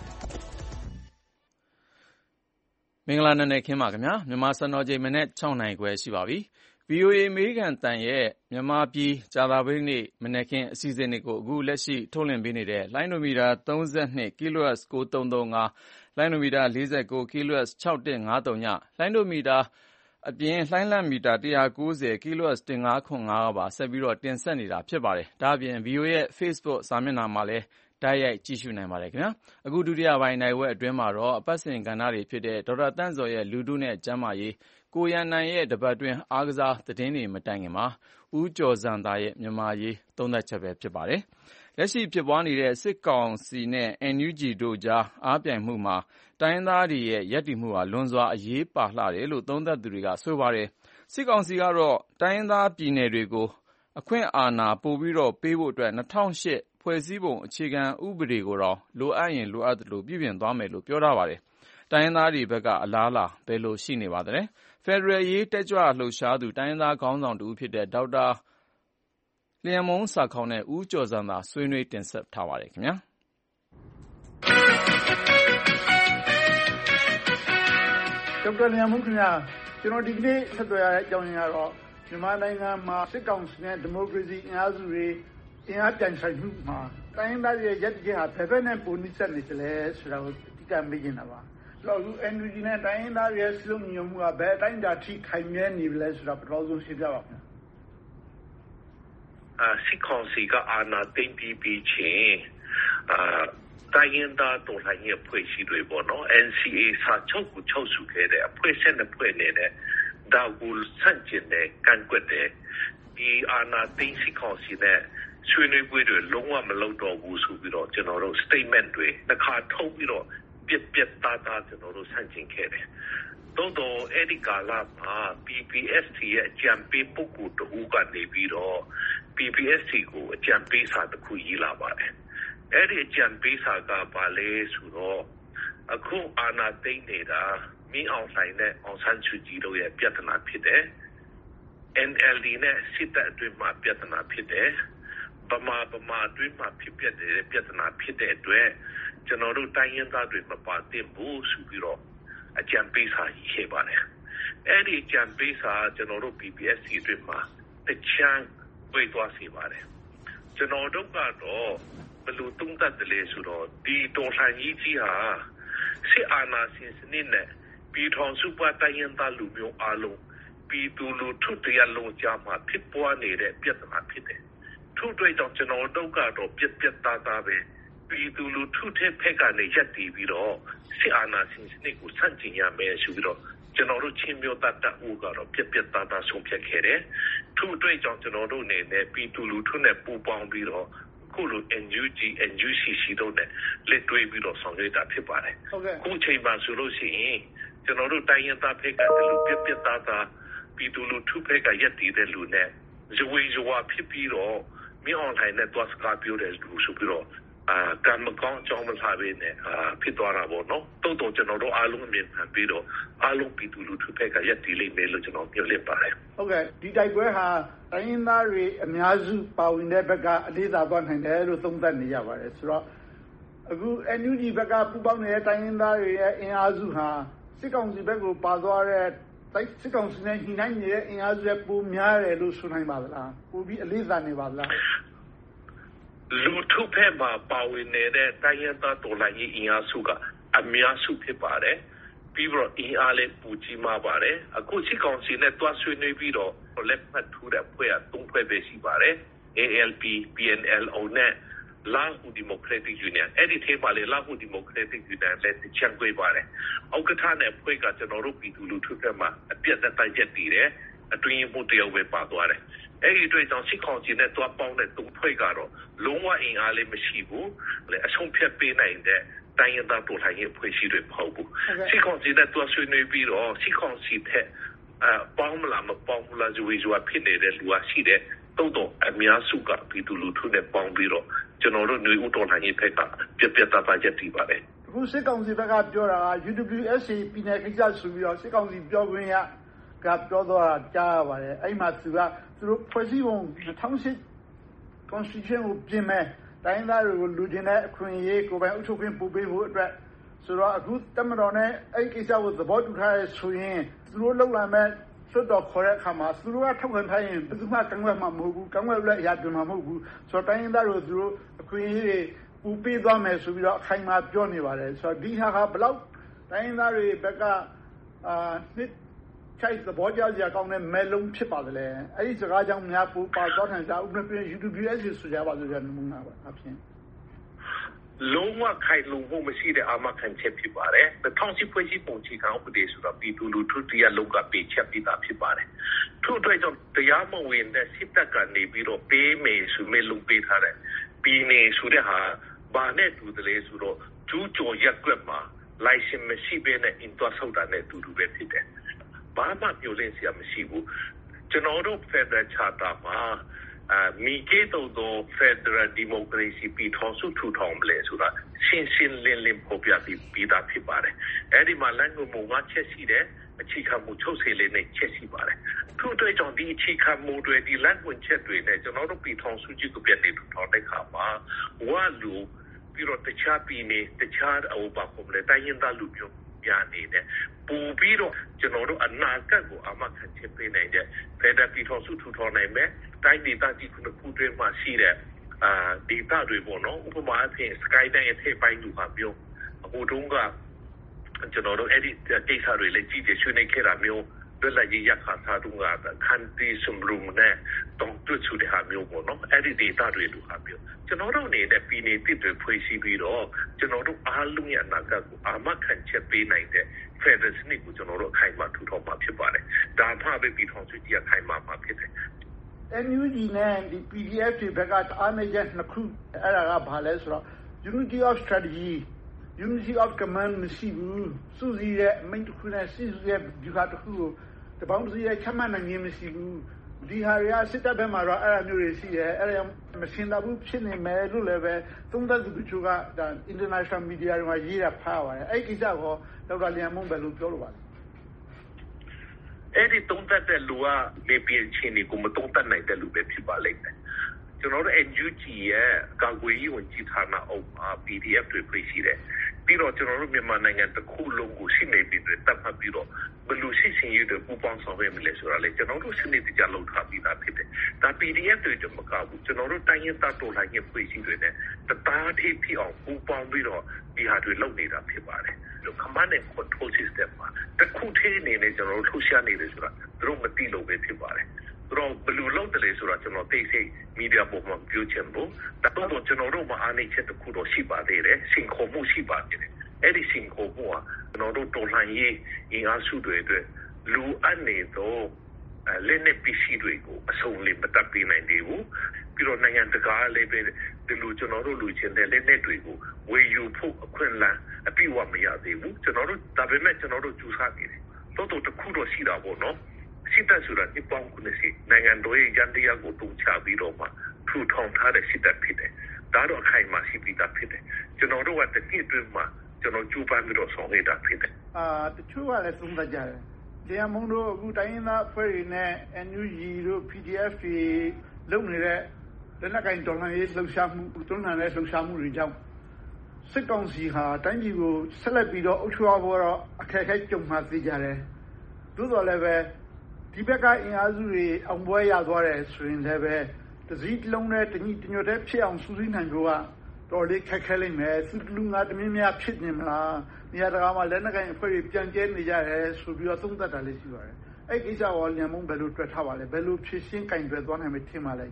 မင်္ဂလာနံနက်ခင်းပါခင်ဗျာမြန်မာစံတော်ချိန်မနေ့6နာရီခွဲရှိပါပြီ VOA အမေရိကန်တန်ရဲ့မြန်မာပြည်ကြာသပတေးနေ့မနေ့ခင်းအစီအစဉ်တွေကိုအခုလက်ရှိထုတ်လွှင့်ပေးနေတဲ့လိုင်းနိုမီတာ32 kHz 9335လိုင်းနိုမီတာ49 kHz 6153ညလိုင်းနိုမီတာအပြင်လှိုင်းလန့်မီတာ190 kHz 1505ပါဆက်ပြီးတော့တင်ဆက်နေတာဖြစ်ပါတယ်ဒါအပြင် VOA ရဲ့ Facebook စာမျက်နှာမှာလည်းတိုက်ရိုက်ကြည့်ရှုနိုင်ပါတယ်ခင်ဗျာအခုဒုတိယပိုင်းနိုင်ဝက်အတွင်းမှာတော့အပတ်စဉ်ကဏ္ဍတွေဖြစ်တဲ့ဒေါက်တာတန့်စော်ရဲ့လူထုနဲ့ကျန်းမာရေးကိုရန်နိုင်ရဲ့တပတ်တွင်းအားကစားသတင်းတွေမတိုင်ခင်မှာဦးကျော်ဇံသာရဲ့မြန်မာရေးသုံးသပ်ချက်ပဲဖြစ်ပါတယ်လက်ရှိဖြစ်ပွားနေတဲ့စစ်ကောင်စီနဲ့ NUG တို့ကြားအားပြိုင်မှုမှာတိုင်းသားတွေရဲ့ရပ်တည်မှုဟာလွန်စွာအရေးပါလှတယ်လို့သုံးသပ်သူတွေကဆိုပါတယ်စစ်ကောင်စီကတော့တိုင်းသားပြည်နယ်တွေကိုအခွင့်အာဏာပို့ပြီးတော့ပေးဖို့အတွက်2008ဖွဲ့စည်းပုံအခြေခံဥပဒေကိုတော့လိုအပ်ရင်လိုအပ်သလိုပြုပြင်သွားမယ်လို့ပြောထားပါတယ်။တိုင်းရင်းသားတွေဘက်ကအလားအလာဘယ်လိုရှိနေပါသလဲ။ဖက်ဒရယ်ရေးတက်ကြွလှုပ်ရှားသူတိုင်းရင်းသားခေါင်းဆောင်တူဖြစ်တဲ့ဒေါက်တာလျံမုန်းစာခေါင်းနဲ့ဦးကျော်စံသာဆွေးနွေးတင်ဆက်ထားပါတယ်ခင်ဗျာ။ဒေါက်တာလျံမုန်းခင်ဗျာကျွန်တော်ဒီကနေ့ဆက်သွယ်ရတဲ့အကြောင်းရင်းကတော့မြန်မာနိုင်ငံမှာစစ်ကောင်စီနဲ့ဒီမိုကရေစီအင်အားစုတွေအင်အားပြန်ဆိုင်မှုမှာတိုင်းရင်းသားတွေရဲ့ရပ်တည်ဟာဘယ်ဘက်နဲ့ပုံနိစ္စနေကြလဲဆိုတာကိုအဓိကမေးနေတာပါ။ဆိုတော့အခု NUG နဲ့တိုင်းရင်းသားတွေရဲ့စလုံးညီညွတ်မှုကဘယ်အတိုင်းအတာထိခိုင်မြဲနေပြီလဲဆိုတာပထမဆုံးရှင်းပြပါဦး။စစ်ကောင်စီကအာဏာသိမ်းပြီးချင်းတိုင်းရင်းသားတော်လှန်ရေးအဖွဲ့အစည်းတွေပေါ့နော် NCA စာချုပ်ကိုချုပ်ဆိုခဲ့တဲ့အဖွဲ့အစည်းနဲ့ဖွဲ့နေတဲ့ဒါကိုဆန့်ကျင်တဲ့ကန့်ကွက်တဲ့ဒီအာဏာသိမ်းစစ်ကောင်စီနဲ့ဆွေးနွေးပွဲတွေလုံးဝမလုပ်တော့ဘူးဆိုပြီးတော့ကျွန်တော်တို့ statement တွေတစ်ခါထုတ်ပြီးတော့ပြတ်သားကျွန်တော်တို့ဆန့်ကျင်ခဲ့တယ်။သို့တော့အဲ့ဒီကာလမှာ PPST ရဲ့အကြံပေးပုဂ္ဂိုလ်တဦးကနေပြီးတော့ PPST ကိုအကြံပေးစာတစ်ခုရေးလာပါတယ်။အဲ့ဒီအကြံပေးစာကဘာလဲဆိုတော့အခုအာဏာသိမ်းနေတာမင်းအောင်လှိုင်နဲ့အောင်ဆန်းစုကြည်တို့ရဲ့ပြဿနာဖြစ်တယ်။ NLD နဲ့စစ်တပ်အတွင်းမှာပြဿနာဖြစ်တယ်။ဗမာအတွင်းမှာဖြစ်ပျက်တဲ့ပြဿနာဖြစ်တဲ့အတွက်ကျွန်တော်တို့တိုင်းရင်းသားတွေမပါသင့်ဘူးဆိုပြီးတော့အကြံပေးစာရေးခဲ့ပါတယ်။အဲ့ဒီအကြံပေးစာကျွန်တော်တို့ PPSC အတွင်းမှာတချမ်းဝေသွားစေပါတယ်။ကျွန်တော်တို့ကတော့ဘယ်လိုသုံးသပ်တယ်လဲဆိုတော့ဒီတော်လှန်ရေးကြီးဟာစစ်အာဏာရှင်စနစ်နဲ့ပြည်ထောင်စုပတိုင်းရင်းသားလူမျိုးအလုံးပြည်သူလူထုတရားလုံးကြားမှာဖြစ်ပွားနေတဲ့ပြဿနာဖြစ်တယ်။ထို့အတွက်ကြောင့်ကျွန်တော်တို့ကတော့ပြတ်သားပဲပြည်သူလူထုတဲ့ဖက်ကနေရပ်တည်ပြီးတော့စစ်အာဏာရှင်စနစ်ကိုဆန့်ကျင်ရမယ်ဆိုပြီးတော့ကျွန်တော်တို့ချင်းမျိုးသားတပ်ဦးကတော့ပြတ်သားဆုံးဖြတ်ခဲ့တယ်။ထို့အတွက်ကြောင့်ကျွန်တော်တို့အနေနဲ့ပြည်သူလူထုနဲ့ပူးပေါင်းပြီးတော့ခုလို NUG NUCC တို့နဲ့လက်တွဲပြီးတော့ဆောင်ရွက်တာဖြစ်ပါတယ်။အခုချိန်မှာဆိုလို့ရှိရင်ကျွန်တော်တို့တိုင်းရင်းသားဖက်ကတလူပြတ်သားပြည်သူလူထုဖက်ကရပ်တည်တဲ့လူနဲ့ဇဝေဇဝါဖြစ်ပြီးတော့မင်းအောင်လှိုင်နဲ့တွားစကားပြောတဲ့လူဆိုပြီးတော့ကံမကောင်းကြောင်းမစားဘဲနဲ့ဖြစ်သွားတာပေါ့နော်တိုးကျွန်တော်တို့အားလုံးအမြင်ခံပြီးတော့အားလုံးပြည်သူလူထုဖက်ကရပ်တည်လိမ့်မယ်လို့ကျွန်တော်ပြောလင့်ပါတယ်ဟုတ်ကဲ့ဒီတိုက်ပွဲဟာတိုင်းရင်းသားတွေအများစုပါဝင်တဲ့ဘက်ကအလေးသာသွားနိုင်တယ်လို့သုံးသပ်နေရပါတယ်ဆိုတော့အခု NUG ဘက်ကပူပေါင်းနေတဲ့တိုင်းရင်းသားတွေရဲ့အင်အားစုဟာစစ်ကောင်စီဘက်ကိုပါသွားတဲ့စစ်ကောင်စီနဲ့ညှိနှိုင်းနေတဲ့အင်အားစုရဲ့ပိုများတယ်လို့ဆိုနိုင်ပါသလားပိုပြီးအလေးသာနေပါသလားလူထုဖက်မှာပါဝင်နေတဲ့တိုင်းရင်းသားတော်လှန်ရေးအင်အားစုကအများစုဖြစ်ပါတယ်ပြီးတော့အင်အားလည်းပူကြီးမားပါတယ်အခုစစ်ကောင်စီနဲ့တွားဆွေးနွေးပြီးတော့လက်မှတ်ထိုးတဲ့ဖွဲ့က၃ဖွဲ့ပဲရှိပါတယ် ALP PNLO နဲ့Lahu Democratic Union အဲ့ဒီထဲမှာလေ Lahu Democratic Union လည်းချန်ခွေပါတယ်အောက်ကထားတဲ့ဖွဲ့ကကျွန်တော်တို့ပြည်သူလူထုဖက်မှာအပြတ်သက်သက်ရက်တည်တယ်အတွင်းမှုတယောက်ပဲပါသွားတယ်အဲ့ဒီတွေ့ကြောင့်စစ်ကောင်စီနဲ့တွားပေါင်းတဲ့၃ဖွဲ့ကတော့လုံးဝအင်အားလည်းမရှိဘူးလေအဆုံးဖြတ်ပေးနိုင်တဲ့တိုင်းရင်းသားတော်လှန်ရေးအဖွဲ့အစည်းတွေမဟုတ်ဘူးစစ်ကောင်စီနဲ့တွားဆွေးနွေးပြီးတော့စစ်ကောင်စီထက်ပေါင်းမလားမပေါင်းဘူးလားဇဝေဇဝါဖြစ်နေတဲ့လူကရှိတယ်တော့အများစုကပြည်သူလူထုနဲ့ပေါင်းပြီးတော့ကျွန်တော်တို့ຫນွေဦးတော်လှန်ရေးဘက်ကပြတ်သားချက်တည်ပါတယ်အခုစစ်ကောင်စီဘက်ကပြောတာက UWSA ပြည်နယ်ကိစ္စဆိုပြီးတော့စစ်ကောင်စီပြောခွင့်ရကပြောတော့ကြားရပါတယ်အဲ့မှာသူတို့ဖွဲ့စည်းပုံ2008 Constitution ကိုပြင်မယ်တိုင်းသားတွေကိုလူချင်းတဲ့အခွင့်အရေးကိုယ်ပိုင်အုပ်ချုပ်ခွင့်ပို့ပေးဖို့အတွက်ဆိုတော့အခုတမတော်နဲ့အဲ့ကိစ္စကိုသဘောတူထားရဲဆိုရင်သူတို့လောက်လာမဲ့စွတ်တော်ခေါ်တဲ့အခါမှာသူတို့ကထောက်ခံထားရင်ဘယ်သူမှကန့်ကွက်မှာမဟုတ်ဘူးကန့်ကွက်လည်းအရာတွင်မှာမဟုတ်ဘူးဆိုတော့တိုင်းသားတွေသူတို့အခွင့်အရေးတွေပူပေးသွားမယ်ဆိုပြီးတော့အခိုင်အမာပြောနေပါတယ်ဆိုတော့ဒီဟာကဘလောက်တိုင်းသားတွေဘက်ကနှစ်ချိုက်သဘောကျစရာကောင်းတဲ့မဲလုံးဖြစ်ပါသလဲအဲ့ဒီစကားကြောင့်များပူပါတော့ထန်ကြဥပမာ UWSA ဆိုကြပါစို့နမူနာပါအဖြစ်လုံးဝခိုင်လုံမှုမရှိတဲ့အာမခံချက်ဖြစ်ပါတယ်2010ဖွဲ့စည်းပုံချီခံဥပဒေဆိုတော့ပြည်သူလူထုတရားလုံးကပေးချက်ပြီးသားဖြစ်ပါတယ်ထို့အတွက်ကြောင့်တရားမဝင်တဲ့စစ်တပ်ကနေပြီးတော့ပေးမယ်ဆိုမဲ့လုံပေးထားတဲ့ပြည်နေဆိုတဲ့ဟာဘာနဲ့တူတယ်လဲဆိုတော့ကျူးကျော်ရက်ကွက်မှာ license မရှိဘဲနဲ့ inter ဆောက်တာနဲ့တူတူပဲဖြစ်တယ်ဘာမှပြောလင်းစရာမရှိဘူးကျွန်တော်တို့ Federal Charter မှာမိကေတော့ Federal Democracy ပြည်ထောင်စုထူထောင်လဲဆိုတာရှင်းလင်းပေါ်ပြပြီးသားဖြစ်ပါတယ်အဲ့ဒီမှာလမ်းကိုမဝချက်ရှိတယ်အခြေခံမှုချုပ်စေလေးနဲ့ချက်ရှိပါတယ်ထို့အတွက်ကြောင့်ဒီအခြေခံမှုတွေဒီလမ်းဝင်ချက်တွေနဲ့ကျွန်တော်တို့ပြည်ထောင်စုကြီးကိုပြတဲ့ထူထောင်တဲ့ခါမှာဝါလူပြီးတော့တခြားပြည်နယ်တခြားဘာကုန်လဲတိုင်းရင်းသားလူမျိုးညာနေတယ်ပူပြီးတော့ကျွန်တော်တို့အနာဂတ်ကိုအမှခံချက်ပေးနိုင်တဲ့ဖက်ဒရယ်ပြည်ထောင်စုထူထောင်နိုင်မယ်တိုင်းဒေသကြီးခုနှစ်ခုတွင်မှရှိတဲ့ဒေသတွေပေါ့နော်ဥပမာအဖြစ် Sky တိုင်းအထက်ပိုင်းလူဟာမျိုးအခုတုန်းကကျွန်တော်တို့အဲ့ဒီကိစ္စတွေလည်းကြည့်ကြဆွေးနွေးခဲ့တာမျိုးလွတ်လပ်ရေးရခါသားတုန်းကခန္တီစမရုံနဲ့တောင်တွတ်ဆိုတဲ့ဟာမျိုးပေါ့နော်အဲ့ဒီဒေသတွေလူဟာမျိုးကျွန်တော်တို့နေတဲ့ပြည်နယ်တစ်တွေဖွဲ့စည်းပြီးတော့ကျွန်တော်တို့အားလုံးရဲ့အနာဂတ်ကိုအာမခံချက်ပေးနိုင်တဲ့ဖက်ဒရယ်စနစ်ကိုကျွန်တော်တို့ခိုင်မာထူထောင်မှာဖြစ်ပါတယ်ဒါမှပဲပြည်ထောင်စုကြီးခိုင်မာမှာဖြစ်တယ် NUG နဲ့ဒီ PDF တွေဘက်ကအားနည်းချက်နှစ်ခုအဲ့ဒါကဘာလဲဆိုတော့ Unity of Strategy Unity of Command မရှိဘူးစုစည်းတဲ့အမိန့်တစ်ခုနဲ့စုစည်းတဲ့ဒီဟာတစ်ခုကိုတပေါင်းစည်းရဲ့ချမှတ်နိုင်ခြင်းမရှိဘူးဒီဟာရစစ်တပ်ဘက်မှာတော့အဲ့အမျိုးတွေရှိတယ်အဲ့ဒါမရှင်းတဘူးဖြစ်နေမယ်လို့လည်းပဲသုံးသပ်သူတို့ကဒါ international media တွေမှာရေးတာဖားပါတယ်အဲ့ကိစ္စကိုဒေါက်တာလျံမုံဘယ်လိုပြောလို့ပါလဲအဲ့ဒီသုံးသပ်တဲ့လူကနေပြည်ချင်းကိုမသုံးသပ်နိုင်တဲ့လူပဲဖြစ်ပါလိမ့်မယ်ကျွန်တော်တို့ NUG ရဲ့ကာကွယ်ရေးဝန်ကြီးဌာနအောက်မှာ PDF တွေပြည်ရှိတယ်ပြီးတော့ကျွန်တော်တို့မြန်မာနိုင်ငံတစ်ခုလုံးကိုရှိနေပြီးတော့တပ်ဖတ်ပြီးတော့ဘယ်လိုရှိရှင်ရတဲ့ပူပေါင်းဆောင်ရွက်မလဲဆိုတာလေကျွန်တော်တို့စနစ်တကျလုပ်ထားပြီးသားဖြစ်တယ်ဒါ PDF တွေတော့မကဘူးကျွန်တော်တို့တိုင်းရင်းသားတော်လှန်ရေးပြည်ရှိတွေနဲ့တသားထိပ်ဖြစ်အောင်ပူပေါင်းပြီးတော့ဒီဟာတွေလုပ်နေတာဖြစ်ပါတယ်လို့ command and control system မှာတစ်ခုထဲနေနဲ့ကျွန်တော်တို့လှုပ်ရှားနေတယ်ဆိုတာသူတို့မသိလို့ပဲဖြစ်ပါတယ်တော့ဘယ်လိုလုပ်တယ်လဲဆိုတော့ကျွန်တော်သိစိတ်မီဒီယာပေါ်မှာပြောချင်ဘူးဒါတော့ကျွန်တော်တို့မှာအားနည်းချက်တစ်ခုတော့ရှိပါသေးတယ်စင်ခေါ်မှုရှိပါသေးတယ်အဲ့ဒီစင်ခေါ်မှုကကျွန်တော်တို့တော်လှန်ရေးအင်အားစုတွေအတွက်လူအနေတော့လက်နက်ပစ္စည်းတွေကိုအစုံလင်မတပ်ပေးနိုင်သေးဘူးပြီးတော့နိုင်ငံတကာလည်းပဲဒီလိုကျွန်တော်တို့လူချင်းတဲ့လက်နက်တွေကိုဝယ်ယူဖို့အခွင့်အလမ်းအပြည့်အဝမရသေးဘူးကျွန်တော်တို့ဒါပေမဲ့ကျွန်တော်တို့ကြိုးစားနေတယ်တော့တစ်ခုတော့ရှိတာပေါ့နော်စစ်တပ်ဆိုတာဒီပေါင်းကုနေစီနိုင်ငံတော်ရဲ့ရန်တရားကိုတုံချပြီးတော့မှထူထောင်ထားတဲ့စစ်တပ်ဖြစ်တယ်ဒါတော့အခိုင်အမာရှိပြီးသားဖြစ်တယ်ကျွန်တော်တို့ကတတိအတွင်းမှာကျွန်တော်ကြိုးပမ်းပြီးတော့ဆောင်ရွက်တာဖြစ်တယ်တချို့ကလည်းသုံးသပ်ကြတယ်တရားမုံတို့အခုတိုင်းရင်းသားအဖွဲ့တွေနဲ့ NUG တို့ PDF တွေလုပ်နေတဲ့လက်နက်ကိုင်တော်လှန်ရေးလှုပ်ရှားမှုတွန်းလှန်တဲ့လှုပ်ရှားမှုတွေကြောင့်စစ်ကောင်စီဟာတိုင်းပြည်ကိုဆက်လက်ပြီးတော့အုပ်ချုပ်ဖို့တော့အခက်အခဲကြုံမှသိကြတယ်သို့တော်လည်းပဲဒီဘက်ကအင်အားစုတွေအောင်ပွဲရသွားတယ်ဆိုရင်လည်းပဲတစည်းလုံးနဲ့တညီတညွတ်တဲ့ဖြစ်အောင်စူးစီးနိုင်ဖို့ကတော်လေးခက်ခဲလိမ့်မယ်သူလူငါတမင်းများဖြစ်နေမလားနေရာတကာမှာလက်နက်ကိုင်အဖွဲ့တွေပြန်ကျဲနေကြတယ်ဆိုပြီးတော့သုံးသပ်တာလေးရှိပါတယ်အဲ့ကိစ္စကိုလျံမုံဘယ်လိုတွေ့ထားပါလဲဘယ်လိုဖြည့်ရှင်းကင်တွယ်သွားနိုင်မယ်ထင်ပါလဲ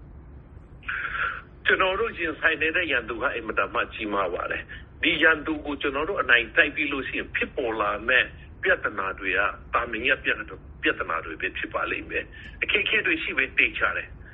ကျွန်တော်တို့ရင်ဆိုင်နေတဲ့ရန်သူကအင်မတန်မှကြီးမားပါတယ်ဒီရန်သူကိုကျွန်တော်တို့အနိုင်တိုက်ပြီးလို့ရှိရင်ဖြစ်ပေါ်လာမဲ့ပြဿနာတွေကတာမင်ရပြဿနာတွေပဲဖြစ်ပါလိမ့်မယ်အခက်အခဲတွေရှိပဲတိတ်ချတယ်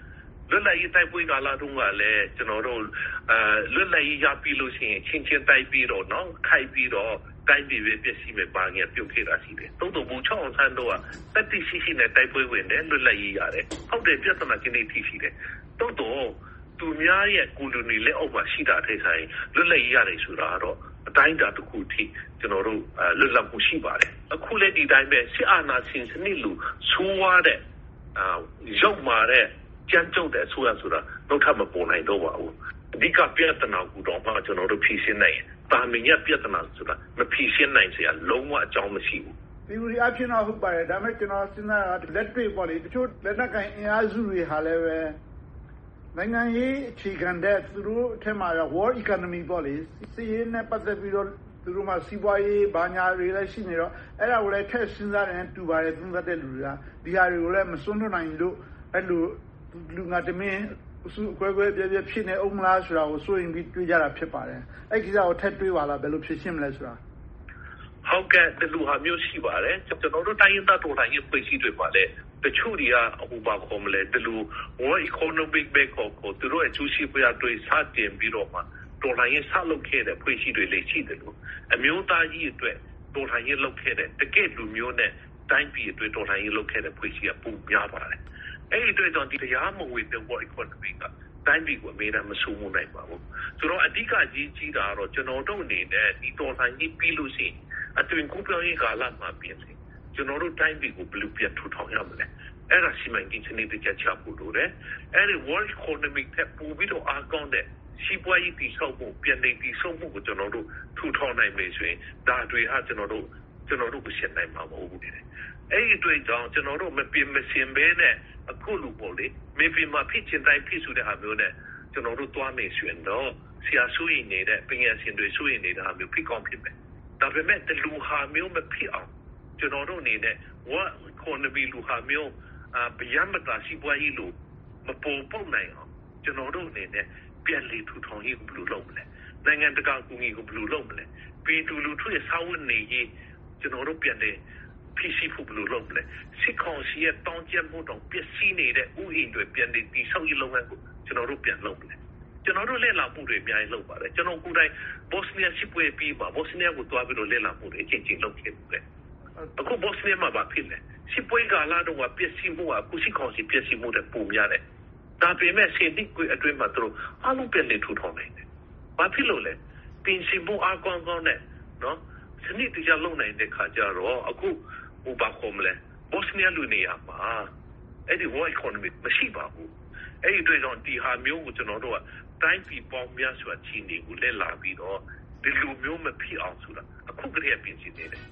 လွတ်လပ်ရေးတိုက်ပွဲကာလတုန်းကလည်းကျွန်တော်တို့လွတ်လပ်ရေးရပြီးလို့ရှိရင်ချင်းချင်းတိုက်ပြီးတော့နော်ခိုက်ပြီးတော့တိုင်းပြည်ပဲပြည့်စုံမဲ့ပါငယ်ပြုတ်ခဲ့တာရှိတယ်။တိုးတော့ဘူချောင်းဆန်းတော့တတိရှိနဲ့တိုက်ပွဲဝင်တယ်လွတ်လပ်ရေးရတယ်။ဟုတ်တယ်ပြဿနာချင်းနေထိရှိတယ်။တိုးတော့သူများရဲ့ကိုလိုနီလက်အောက်မှာရှိတာထိုင်ဆိုင်လွတ်လပ်ရေးရတယ်ဆိုတာတော့အတိုင်းအတာတစ်ခုထိကျွန်တော်တို့လွတ်လပ်မှုရှိပါတယ်။အခုလည်းဒီတိုင်းပဲစစ်အာဏာရှင်စနစ်လိုဆိုးဝါးတဲ့ရောက်มาတဲ့ကြမ်းကြုတ်တဲ့ဆိုရဆိုတာတော့ထပ်မပေါ်နိုင်တော့ပါဘူးအဓိကပြဿနာကိုတော့မှကျွန်တော်တို့ဖြေရှင်းနိုင်တာမင်းရဲ့ပြဿနာဆိုတာမဖြေရှင်းနိုင်စရာလုံးဝအကြောင်းမရှိဘူးဒီလိုအဖြစ်တော့ဟုတ်ပါတယ်ဒါပေမဲ့ကျွန်တော်စဉ်းစားတာလက်တွေ့ပေါ့လေတချို့လက်နက်ကိုင်အင်အားစုတွေဟာလည်းပဲနိုင်ငံရေးအခြေခံတဲ့သူတို့အထက်မှာ war economy ပေါ့လေစီးရေးနဲ့ပတ်သက်ပြီးတော့သူတို့မှစီးပွားရေးဘာညာတွေလည်းရှိနေတော့အဲ့ဒါကိုလည်းထည့်စဉ်းစားတယ်တူပါတယ်သုံးသပ်တဲ့လူတွေကဒီဟာတွေကိုလည်းမစွန့်လွတ်နိုင်လို့အဲ့လိုလူငါတမင်းစုအကွဲကွဲပြဲပြဲဖြစ်နေအောင်မလားဆိုတာကိုစိုးရင်ပြီးတွေးကြတာဖြစ်ပါတယ်အဲ့ဒီကိစ္စကိုထပ်တွေးပါလားဘယ်လိုဖြစ်ရှင်းမလဲဆိုတာဟုတ်ကဲ့ဒီလိုဟာမျိုးရှိပါတယ်ကျွန်တော်တို့တိုင်းရင်းသားတော်လှန်ရေးဖွဲ့စည်းတွေပါလေတချို့တွေကဟိုပါခေါ်မလဲဒီလို world economic back ကိုသူတို့အကျိုးရှိပြတွေစတင်ပြီးတော့မှတော်လှန်ရေးဆက်လုပ်ခဲ့တဲ့ဖွဲ့စည်းတွေလည်းရှိတယ်လို့အမျိုးသားကြီးအတွက်တော်လှန်ရေးလုပ်ခဲ့တဲ့တကယ့်လူမျိုးနဲ့တိုင်းပြည်အတွက်တော်လှန်ရေးလုပ်ခဲ့တဲ့ဖွဲ့စည်းကပုံများပါတယ်အဲ့ဒီအတွက်ကြောင့်ဒီတရားမဝင်တဲ့ world economy ကတိုင်းပြည်ကိုအများအားမဆိုးမနိုင်ပါဘူးဆိုတော့အဓိကကြီးတာတော့ကျွန်တော်တို့အနေနဲ့ဒီတော်လှန်ရေးပြီးလို့ရှိရင်အတွင်ကူးပြောင်းရေးကာလမှာပြင်ဆင်ကျွန်တော်တို့တိုင်းပြည်ကိုဘယ်လိုပြန်ထူထောင်ရမလဲအဲ့ဒါစီမံကိန်းစနစ်တကျချဖို့လိုတယ်အဲ့ဒီ world economic ထက်ပိုပြီးတော့အားကောင်းတဲ့စီးပွားရေးတည်ဆောက်မှုပြန်လည်တည်ဆောက်မှုကိုကျွန်တော်တို့ထူထောင်နိုင်မယ်ဆိုရင်ဒါတွေဟာကျွန်တော်တို့ကိုရှင်းနိုင်မှာမဟုတ်ဘူးတဲ့အဲ့ဒီအတွက်ကြောင့်ကျွန်တော်တို့မပြင်မစင်ပဲနဲ့အခုလူပေါ်လေမေပီမှာဖြစ်ချင်တိုင်းဖြစ်ဆိုတဲ့ဟာမျိုးနဲ့ကျွန်တော်တို့တွားမယ်ဆိုရင်တော့ဆရာဆူရင်နေတဲ့ပညာရှင်တွေဆူရင်နေတဲ့ဟာမျိုးဖြစ်ကောင်းဖြစ်မယ်ဒါပေမဲ့ဒီလူဟာမျိုးမဖြစ်အောင်ကျွန်တော်တို့အနေနဲ့ what economy လူဟာမျိုးဗျမ်းမတာစီပွားရေးလို့မပေါ်ပေါက်နိုင်အောင်ကျွန်တော်တို့အနေနဲ့ပြန်လည်ထူထောင်ရေးကိုဘယ်လိုလုပ်မလဲနိုင်ငံတကာကူညီကိုဘယ်လိုလုပ်မလဲပြည်သူလူထုရဲ့စာဝန်နေရေးကျွန်တော်တို့ပြန်လည်ဖြစ်ရှိဖို့ဘယ်လိုလုပ်မလဲစစ်ကောင်စီရဲ့တောင်းကျမှုတောင်ပျက်စီးနေတဲ့ဥယျာဉ်တွေပြန်လည်တည်ဆောက်ရေးလုပ်ငန်းကိုကျွန်တော်တို့ပြန်လုပ်မလဲကျွန်တော်တို့လက်လာမှုတွေအများကြီးလုပ်ပါတယ်ကျွန်တော်ကိုယ်တိုင်ဘော့စနီးယားစစ်ပွဲပြီးပါဘော့စနီးယားကိုတွားပြီးတော့လက်လာမှုတွေအချင်းချင်းလုပ်ခဲ့တယ်အခုဘော့စနီးယားမှာဘာဖြစ်လဲစစ်ပွဲကာလတော့ပျက်စီးမှုကကုစစ်ကောင်စီပျက်စီးမှုတွေပုံများတယ်ဒါပေမဲ့စင်တိကွေအတွင်းမှာတို့အားလုံးပြန်လည်ထူထောင်နိုင်တယ်ဘာဖြစ်လို့လဲပင်စီမှုအကောင်းကောင်းနဲ့နော်စနစ်တကျလုပ်နိုင်တဲ့ခါကျတော့အခုဟိုဘာခေါ်မလဲဘော့စနီးယားလူနေရာမှာအဲ့ဒီ world economy မရှိပါဘူးအဲ့ဒီတွေ့တော့ဒီဟာမျိုးကိုကျွန်တော်တို့ကတိုင်းပြည်ပေါင်းများစွာချီနေကိုလက်လာပြီးတော့ဒီလူမျိုးမဖြစ်အောင်ဆိုတာအခုကတည်းကပြင်ဆင်နေတယ်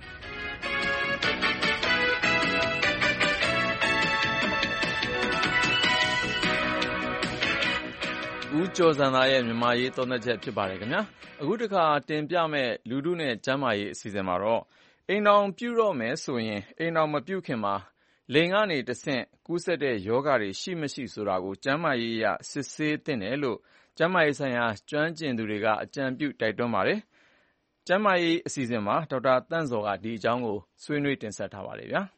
ဦးကျော်စံသားရဲ့မြန်မာရေးသုံးသပ်ချက်ဖြစ်ပါတယ်ခင်ဗျာအခုတစ်ခါတင်ပြမဲ့လူထုနဲ့ကျန်းမာရေးအစီအစဉ်မှာတော့အိမ်တော်ပြုတော့မယ်ဆိုရင်အိမ်တော်မပြုခင်မှာလိင်ကနေတဆင့်ကူးစက်တဲ့ယောဂတွေရှိမရှိဆိုတာကိုကျန်းမာရေးအရစစ်ဆေးသင့်တယ်လို့ကျန်းမာရေးဆိုင်ရာကျွမ်းကျင်သူတွေကအကြံပြုတိုက်တွန်းပါတယ်ကျန်းမာရေးအစီအစဉ်မှာဒေါက်တာတန့်စောကဒီအကြောင်းကိုဆွေးနွေးတင်ဆက်ထားပါတယ်ဗျာ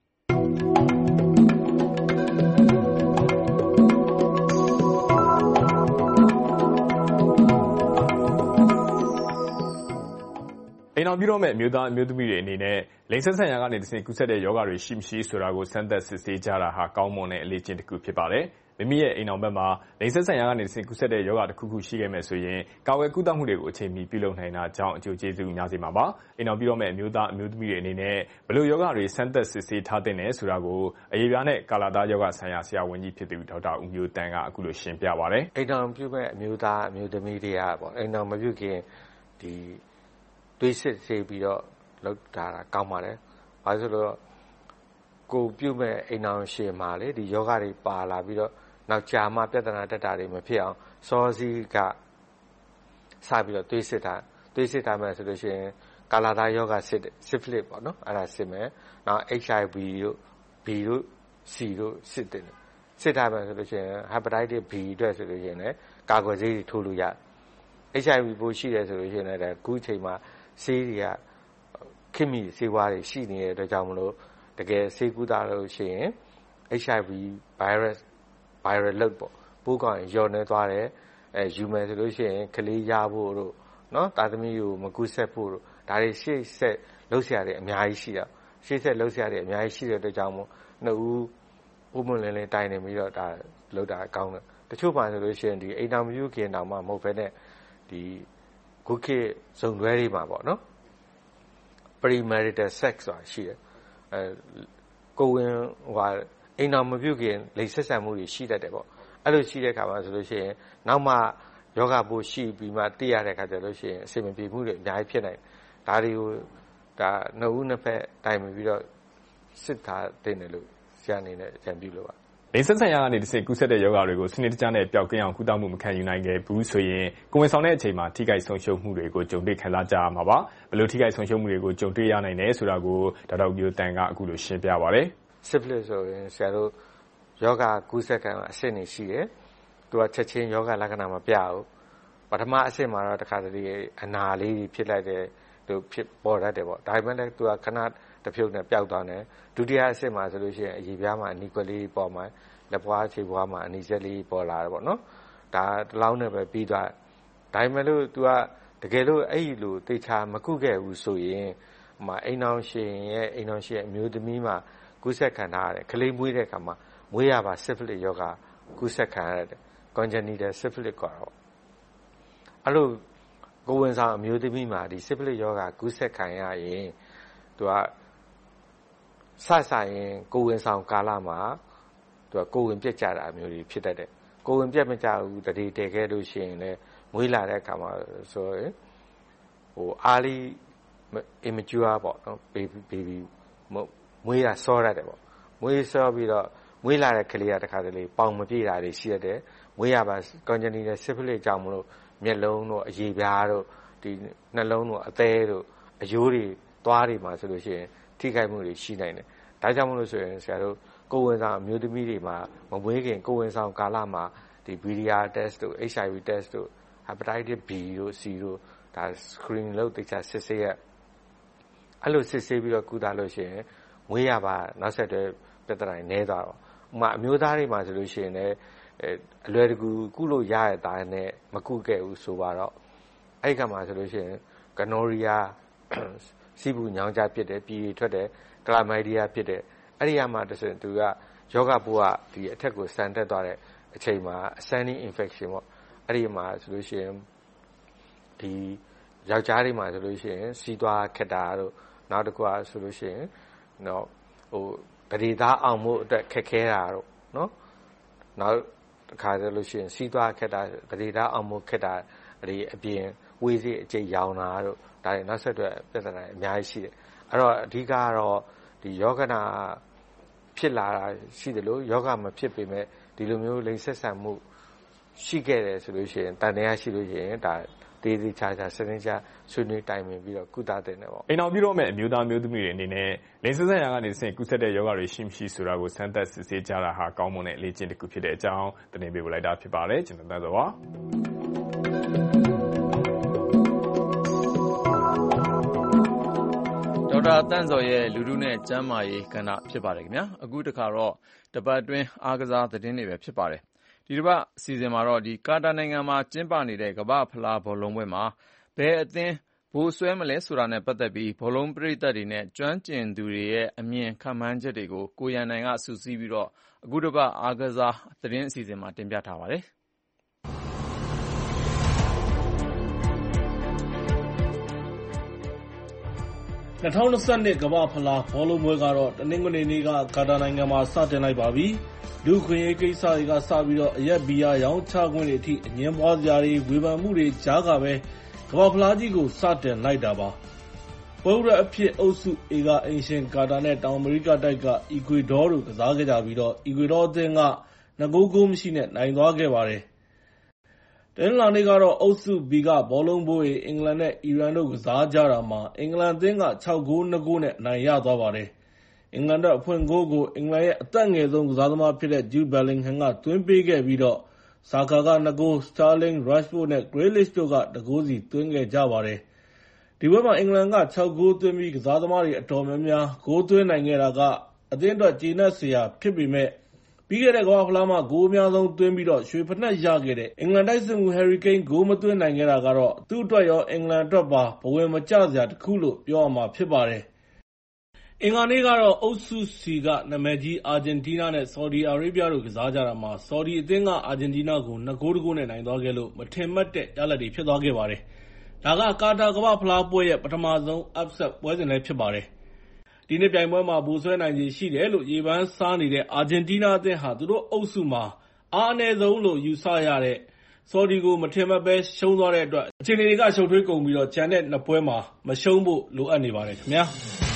အိမ်တော်ပြုတော့မဲ့အမျိုးသားအမျိုးသမီးတွေအနေနဲ့လိင်ဆက်ဆံရာကနေတစ်ဆင့်ကူးစက်တဲ့ယောဂတွေရှိမရှိဆိုတာကိုစမ်းသပ်စစ်ဆေးကြတာဟာကောင်းမွန်တဲ့အလေးကျင့်တစ်ခုဖြစ်ပါတယ်။မိမိရဲ့အိမ်တော်ဘက်မှာလိင်ဆက်ဆံရာကနေတစ်ဆင့်ကူးစက်တဲ့ယောဂတစ်ခုခုရှိခဲ့မယ်ဆိုရင်ကာဝယ်ကုသမှုတွေကိုအချိန်မီပြုလုပ်နိုင်တာကြောင့်အကျိုးကျေးဇူးများစေမှာပါ။အိမ်တော်ပြုတော့မဲ့အမျိုးသားအမျိုးသမီးတွေအနေနဲ့ဘယ်လိုယောဂတွေစမ်းသပ်စစ်ဆေးထားသင့်လဲဆိုတာကိုအရေးပြားနဲ့ကာလာသားယောဂဆိုင်ရာဆရာဝန်ကြီးဖြစ်သူဒေါက်တာဦးမျိုးတန်းကအခုလိုရှင်းပြပါဗျ။အိမ်တော်ပြုမဲ့အမျိုးသားအမျိုးသမီးတွေကပေါ့အိမ်တော်မပြုခင်ဒီတွေးစစ်ဆေးပြီးတော့လောက်တာကောင်းပါတယ်။ဘာလို့ဆိုတော့ကိုပြုတ်မဲ့အိမ်အောင်ရှေ့မှာလေဒီယောဂတွေပါလာပြီးတော့နောက်ကြာမှပြဿနာတက်တာတွေမဖြစ်အောင်စောစီးကစပြီးတော့တွေးစစ်တာမယ်ဆိုလို့ရှိရင်ကာလာသားယောဂစစ်ဖလစ်ပေါ့နော်အဲ့ဒါစစ်မယ်။နောက် HIV တို့ B တို့ C တို့စစ်ထားမယ်ဆိုလို့ရှိရင် hepatitis B အတွက်ဆိုလို့ရှိရင်လည်းကာကွယ်ဆေးတွေထိုးလို့ရတယ်။ HIV ပိုးရှိတယ်ဆိုလို့ရှိရင်လည်းအခုချိန်မှာဆေးတွေကခင်မီဆေးဝါးတွေရှိနေတဲ့အတွက်ကြောင့်မလို့တကယ်ဆေးကုသလို့ရှိရင် HIV viral load ပေါ့ပိုးကောင်လျော့နေသွားတယ်ယူမယ်ဆိုလို့ရှိရင်ကလေးရဖို့တို့နော်တာသမီကိုမကူးဆက်ဖို့တို့ဒါတွေရှေ့ဆက်လှုပ်ရှားတယ်အများကြီးရှိတာရှေ့ဆက်လှုပ်ရှားတယ်အများကြီးရှိတဲ့အတွက်ကြောင့်မို့နှစ်ဦးဥမွန်လင်းလင်းတိုင်နေပြီးတော့ဒါလှုပ်တာကောင်းတယ်တချို့ပါဆိုလို့ရှိရင်ဒီအိမ်တော်မယူခင်တောင်မှမဟုတ်ဘဲနဲ့ဒီခုခေတ်ဇုံတွဲတွေမှာပေါ့နော် premarital sex ဆိုတာရှိတယ်ကိုဝင်အိမ်တော်မပြုခင်လိင်ဆက်ဆံမှုတွေရှိတတ်တယ်ပေါ့အဲ့လိုရှိတဲ့အခါမှာဆိုလို့ရှိရင်နောက်မှယောဂပိုးရှိပြီးမှသိရတဲ့အခါကျလို့ရှိရင်အဆင်မပြေမှုတွေအများကြီးဖြစ်နိုင်တယ်ဒါတွေကိုဒါနှစ်ဦးနှစ်ဖက်တိုင်ပြီးတော့စစ်ထားတင်တယ်လို့ဆရာအနေနဲ့အကြံပြုလို့ပါလိင်ဆက်ဆံရာကနေတစ်ဆင့်ကူးစက်တဲ့ယောဂတွေကိုစနစ်တကျနဲ့ပျောက်ကင်းအောင်ကုသမှုမခံယူနိုင်ခဲ့ဘူးဆိုရင်ကိုဝင်ဆောင်တဲ့အချိန်မှာထိခိုက်ဆုံးရှုံးမှုတွေကိုကြုံတွေ့ခံစားကြရမှာပါဘယ်လိုထိခိုက်ဆုံးရှုံးမှုတွေကိုကြုံတွေ့ရနိုင်လဲဆိုတာကိုဒေါက်တာမျိုးတန်ကအခုလိုရှင်းပြပါတယ် syphilis ဆိုရင်ဆရာတို့ယောဂကူးစက်ခံအဆင့်တွေရှိတယ်သူကချက်ချင်းယောဂလက္ခဏာမပြဘူးပထမအဆင့်မှာတော့တခါတလေအနာလေးဖြစ်လိုက်တယ်သူဖြစ်ပေါ်တတ်တယ်ပေါ့ဒါပေမဲ့လည်းသူကခဏတစ်ဖြုတ်နဲ့ပျောက်သွားတယ်ဒုတိယအဆင့်မှာဆိုလို့ရှိရင်အရေပြားမှာအနီကွက်လေးပေါ်မှာလက်ပွားခြေပွားမှာအနီချက်လေးပေါ်လာတယ်ပေါ့နော်ဒါတလောင်းနဲ့ပဲပြီးသွားဒါပေမဲ့လို့သူကတကယ်လို့အဲ့ဒီလိုတေချာမကုခဲ့ဘူးဆိုရင်အိမ်အောင်ရှင်ရဲ့အမျိုးသမီးမှာကူးစက်ခံထားရတယ်ကလေးမွေးတဲ့အခါမှာမွေးရပါ syphilis ယောဂကူးစက်ခံရတယ် congenital syphilis ခေါ်တာပေါ့အဲ့လိုကိုဝင်ဆောင်အမျိုးသမီးမှာဒီ syphilis ယောဂကူးစက်ခံရရင်သူကစရင်ကိုဝင်ဆောင်ကာလမှာသူကကိုဝင်ပြက်ကြတာအမျိုးကြီးဖြစ်တတ်တယ်ကိုဝင်ပြက်မကြဘူးတတိတည်ခဲ့လို့ရှိရင်လည်းမွေးလာတဲ့အခါမှာဆိုရင်early immature ပေါ့နော် baby မွေးရစောရတယ်ပေါ့မွေးစောပြီးတော့မွေးလာတဲ့ကလေးကတခါတလေပေါင်မပြေတာတွေရှိရတယ်မွေးရပါ congenital syphilis ကြောင့်မလို့မျက်လုံးတို့အရေပြားတို့ဒီနှလုံးတို့အသည်းတို့အရိုးတွေသွားတွေမှာဆိုလို့ရှိရင်ထိခိုက်မှုတွေရှိနိုင်တယ်ဒါကြောင့်မလို့ဆိုရင်ဆရာတို့ကိုဝင်ဆောင်အမျိုးသမီးတွေမှာမမွေးခင်ကိုဝင်ဆောင်ကာလမှာဒီ BDR test တို့ HIV test တို့ hepatitis B တို့ C တို့ဒါ screen လုပ်တိကျစစ်ဆေးရအဲ့လိုစစ်ဆေးပြီးတော့ကုသလို့ရှိရင်မွေးရပါနောက်ဆက်တွဲပြဿနာတွေနည်းသွားတော့ဥပမာအမျိုးသားတွေမှာဆိုလို့ရှိရင်လည်းအလွယ်တကူကုလို့ရတဲ့သားနဲ့မကုခဲ့ဘူးဆိုတော့အဲ့ကမှာဆိုလို့ရှိရင်ဂနိုရီယာစီးပူညောင်းကြဖြစ်တယ်ပြည်ထွက်တယ်ကလာမိုက်ဒီယာဖြစ်တယ်အဲ့ဒီမှာတဆိုသူကယောဂပိုးကဒီအထက်ကိုဆန်တက်သွားတဲ့အချိန်မှာ ascending infection ပေါ့အဲ့ဒီမှာဆိုလို့ရှိရင်ဒီယောက်ျားတွေမှာဆိုလို့ရှိရင်စီးသွားခက်တာတို့နောက်တစ်ခုကဆိုလို့ရှိရင်နော်တတိသားအောင်မှုအတွက်ခက်ခဲတာတို့နော်နောက်တစ်ခါဆိုလို့ရှိရင်စီးသွားခက်တာတတိသားအောင်မှုခက်တာဒီအပြင်ဝေးစီအကျိတ်ရောင်တာတို့ဒါတွေနောက်ဆက်တွဲပြဿနာအများကြီးရှိတယ်အဲ့တော့အဓိကတော့ဒီယောဂနာဖြစ်လာတာရှိတယ်လို့ယောဂမဖြစ်ပေမဲ့ဒီလိုမျိုးလိင်ဆက်ဆံမှုရှိခဲ့တယ်ဆိုလို့ရှိရင်တန်တရားရှိလို့ရှိရင်ဒါတေးသေးချာချာစနစ်ချဆွေးနွေးတိုင်ပင်ပြီးတော့ကုသတဲ့နေပေါ့အိမ်အောင်ပြုတော့မဲ့အမျိုးသားမျိုးသမီးတွေအနေနဲ့လိင်ဆက်ဆံရာကနေဆင့်ကုသတဲ့ယောဂတွေရှိမရှိဆိုတာကိုစမ်းသပ်စစ်ဆေးကြတာဟာကောင်းမွန်တဲ့အလေ့ကျင့်တစ်ခုဖြစ်တဲ့အကြောင်းတင်ပြပေးလိုက်တာဖြစ်ပါတယ်ကျွန်တော်တို့ပါဒေါက်တာတန့်စော်ရဲ့လူထုနဲ့ကျန်းမာရေးကဏ္ဍဖြစ်ပါတယ်ခင်ဗျာအခုတခါတော့တပတ်အတွင်းအားကစားသတင်းတွေပဲဖြစ်ပါတယ်ဒီတစ်ပတ်အစီအစဉ်မှာတော့ကာတာနိုင်ငံမှာကျင်းပနေတဲ့ကမ္ဘာ့ဖလားဘောလုံးပွဲမှာဘယ်အသင်းဗိုလ်စွဲမလဲဆိုတာနဲ့ပတ်သက်ပြီးဘောလုံးပရိသတ်တွေနဲ့ကျွမ်းကျင်သူတွေရဲ့အမြင်ခန့်မှန်းချက်တွေကိုကိုရန်နိုင်ကစုစည်းပြီးတော့အခုတစ်ပတ်အားကစားသတင်းအစီအစဉ်မှာတင်ပြထားပါတယ် 2022ကမ္ဘာ့ဖလားဘောလုံးပွဲကတော့တနင်္ဂနွေနေ့ကကာတာနိုင်ငံမှာစတင်လိုက်ပါပြီ။လူခွင့်ရေးကိစ္စတွေကစပြီးတော့အရက်ဘီယာရောင်းချခွင့်တွေအထိအငင်းပွားစရာတွေဝေဖန်မှုတွေကြားကပဲကမ္ဘာ့ဖလားကြီးကိုစတင်လိုက်တာပါ။ပွဲဥရအဖြစ်အုပ်စု A ကအိမ်ရှင်ကာတာနဲ့တောင်အမေရိကတိုက်က အီကွေဒေါတို့ကစားခဲ့ကြပြီးတော့အီကွေဒေါအသင်းက2 ဂိုးမရှိနဲ့နိုင်သွားခဲ့ပါတယ်။တနင်္လာနေ့ကတော့အုပ်စု B ကဘောလုံးဘိုးတွေအင်္ဂလန်နဲ့အီရန်တို့ကစားကြတာမှာအင်္ဂလန်အသင်းက6 ဂိုး 2 ဂိုးနဲ့အနိုင်ရသွားပါတယ်။အင်္ဂလန်တို့အဖွင့်ဂိုးကိုအင်္ဂလန်ရဲ့အသက်ငယ်ဆုံးကစားသမားဖြစ်တဲ့ Jude Bellingham ကသွင်းပေးခဲ့ပြီးတော့ဆာကာက2 ဂိုး၊ Sterling, Rashford နဲ့ Grealish တို့က1 ဂိုးစီသွင်းခဲ့ကြပါတယ်။ဒီပွဲမှာအင်္ဂလန်က6 ဂိုးသွင်းပြီးကစားသမားတွေအတော်များများဂိုးသွင်းနိုင်ခဲ့တာကအသင်းအတွက်ကျေနပ်စရာဖြစ်ပေမဲ့ပြီးခဲ့တဲ့ကမ္ဘာဖလားမှာဂိုးအများဆုံးသွင်းပြီးတော့ရွှေဖိနပ်ရခဲ့တဲ့အင်္ဂလန်တိုက်စစ်မှူး Harry Kane ဂိုးမသွင်းနိုင်ခဲ့တာကတော့သူ့အတွက်ရောအင်္ဂလန်အတွက်ပါဘဝင်မကျစရာတစ်ခုလို့ပြောရမှာဖြစ်ပါတယ်။အင်္ဂါနေ့ကတော့အုပ်စု C ကနာမည်ကြီးအာဂျင်တီးနားနဲ့ဆော်ဒီအာရေးဗျတို့ကစားကြတာမှာဆော်ဒီအသင်းကအာဂျင်တီးနားကို2 ဂိုး 1 ဂိုးနဲ့နိုင်သွားခဲ့လို့မထင်မှတ်တဲ့ရလဒ်တွေဖြစ်သွားခဲ့ပါတယ်။ဒါကကာတာကမ္ဘာဖလားပွဲရဲ့ပထမဆုံး upset ပွဲစဉ်လည်းဖြစ်ပါတယ်။ဒီနေ့ပြိုင်ပွဲမှာဗိုလ်စွဲနိုင်ခြေရှိတယ်လို့ရေပန်းစားနေတဲ့အာဂျင်တီးနားအသင်းဟာသူတို့အုပ်စုမှာအားအနည်းဆုံးလို့ယူဆရတဲ့ဆော်ဒီကိုမထင်မှတ်ပဲရှုံးသွားတဲ့အတွက်အခြေအနေတွေကရှုပ်ထွေးကုန်ပြီးတော့ကျန်တဲ့2ပွဲမှာမရှုံးဖို့လိုအပ်နေပါတယ်ခင်ဗျာ။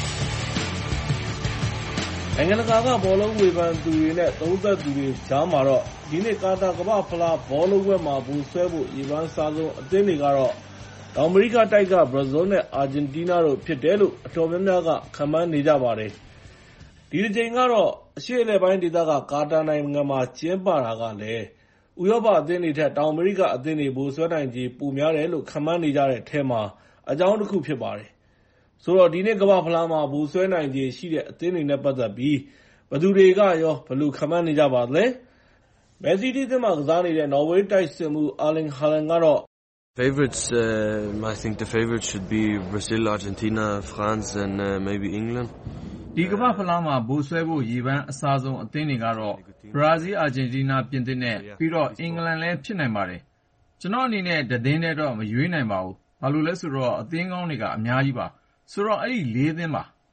နိုင်ငံတကာကဘောလုံးဝေဖန်သူတွေနဲ့သုံးသပ်သူတွေကြားမှာတော့ဒီနေ့ကာတာကမ္ဘာဖလားဘောလုံးပွဲမှာဘူဆွဲဖို့ရေပန်းစားဆုံးအသင်းတွေကတော့တောင်အမေရိကတိုက်ကဘရာဇီးနဲ့အာဂျင်တီးနားတို့ဖြစ်တယ်လို့အတော်များများကခန့်မှန်းနေကြပါတယ်။ဒီတစ်ချိန်ကတော့အရှေ့အလယ်ပိုင်းဒေသကကာတာနိုင်ငံမှာကျင်းပတာကလည်းဥရောပအသင်းတွေထက်တောင်အမေရိကအသင်းတွေဘူဆွဲနိုင်ခြေပိုများတယ်လို့ခန့်မှန်းနေကြတဲ့အထဲမှာအကြောင်းတစ်ခုဖြစ်ပါတယ်။ဆိုတော့ဒီနေ့ကမ္ဘာဖလားမှာဘူဆွဲနိုင်ခြေရှိတဲ့အသင်းတွေနဲ့ပတ်သက်ပြီးဘယ်သူတွေကရောဘယ်လိုခန့်မှန်းနေကြပါသလဲ။မယ်စီးတီးအသင်းမှာကစားနေတဲ့နော်ဝေးတိုက်စစ်မှူးအာလင်ဟာလန်ကတော့ Favorites, I think the favorites should be Brazil, Argentina, France and maybe England. ဒီကမ္ဘာဖလားမှာဘူဆွဲဖို့ရေပန်းအစားဆုံးအသင်းတွေကတော့ဘရာဇီး၊အာဂျင်တီးနား၊ပြင်သစ်နဲ့ပြီးတော့အင်္ဂလန်လည်းဖြစ်နိုင်ပါတယ်။ကျွန်တော်အနေနဲ့တသင်းတည်းတော့မရွေးနိုင်ပါဘူး။ဘာလို့လဲဆိုတော့အသင်းကောင်းတွေကအများကြီးပါ။ဆိုတော့အဲ့ဒီ၄သင်းပါ။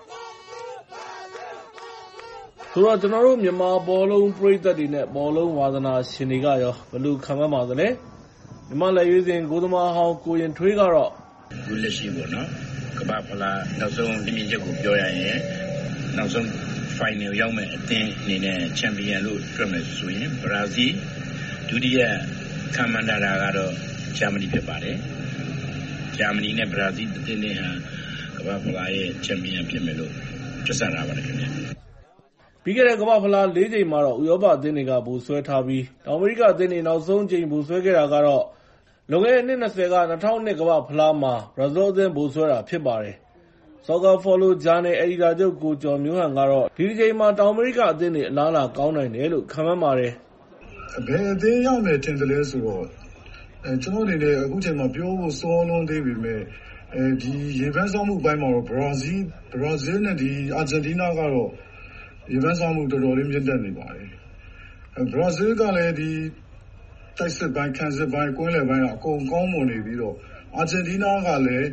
ဆိုတော့ကျွန်တော်တို့မြန်မာဘောလုံးပရိသတ်တွေနဲ့ဘောလုံးဝါသနာရှင်တွေကရောဘယ်လိုခံမှန်းပါသလဲ။မြန်မာလက်ရွေးစင်ဂိုးသမားဟောင်းကိုရင်ထွေးကတော့အခုလက်ရှိပေါ့နော်ကမ္ဘာဖလားနောက်ဆုံးမြင့်ချက်ကိုပြောရရင်နောက်ဆုံး final ရောက်မဲ့အသင်းအနေနဲ့ချန်ပီယံလို့တွက်မယ်ဆိုရင်ဘရာဇီးဒုတိယခံမှန်းတာကတော့ဂျာမနီဖြစ်ပါတယ်ဂျာမနီနဲ့ဘရာဇီးအသင်းတွေဟာကမ္ဘာဖလားရဲ့ချန်ပီယံဖြစ်မယ်လို့တွက်ဆထားပါတယ်ခင်ဗျာပြီးခဲ့တဲ့ကမ္ဘာဖလား၄ချိန်မှာတော့ဥရောပအသင်းတွေကဘူဆွဲထားပြီးတောင်အမေရိကအသင်းတွေနောက်ဆုံးချိန်ဘူဆွဲခဲ့တာကတော့လွန်ခဲ့တဲ့နှစ်20က2002ကမ္ဘာဖလားမှာဘရာဇီးအသင်းဘူဆွဲတာဖြစ်ပါတယ်။ Soccer Follow Journal အယ်ဒီတာချုပ်ကိုကျော်မျိုးဟန်ကတော့ဒီတစ်ချိန်မှာတောင်အမေရိကအသင်းတွေအလားအလာကောင်းနိုင်တယ်လို့ခန့်မှန်းပါတယ်။ဘယ်အသင်းရောက်မယ်ထင်တယ်လဲဆိုတော့ကျွန်တော်အနေနဲ့အခုချိန်မှာပြောဖို့စောလွန်းသေးပေမဲ့ဒီရေပန်းစားမှုပိုင်းမှာတော့ဘရာဇီးနဲ့ဒီအာဂျင်တီးနားကတော့ရေပန်းစားမှုတော်တော်လေးမြင့်တက်နေပါတယ်။ဘရာဇီးကလည်းဒီတိုက်စစ်ပိုင်းခံစစ်ပိုင်းကွင်းလယ်ပိုင်းကအကုန်ကောင်းမွန်နေပြီးတော့အာဂျင်တီးနားကလည်း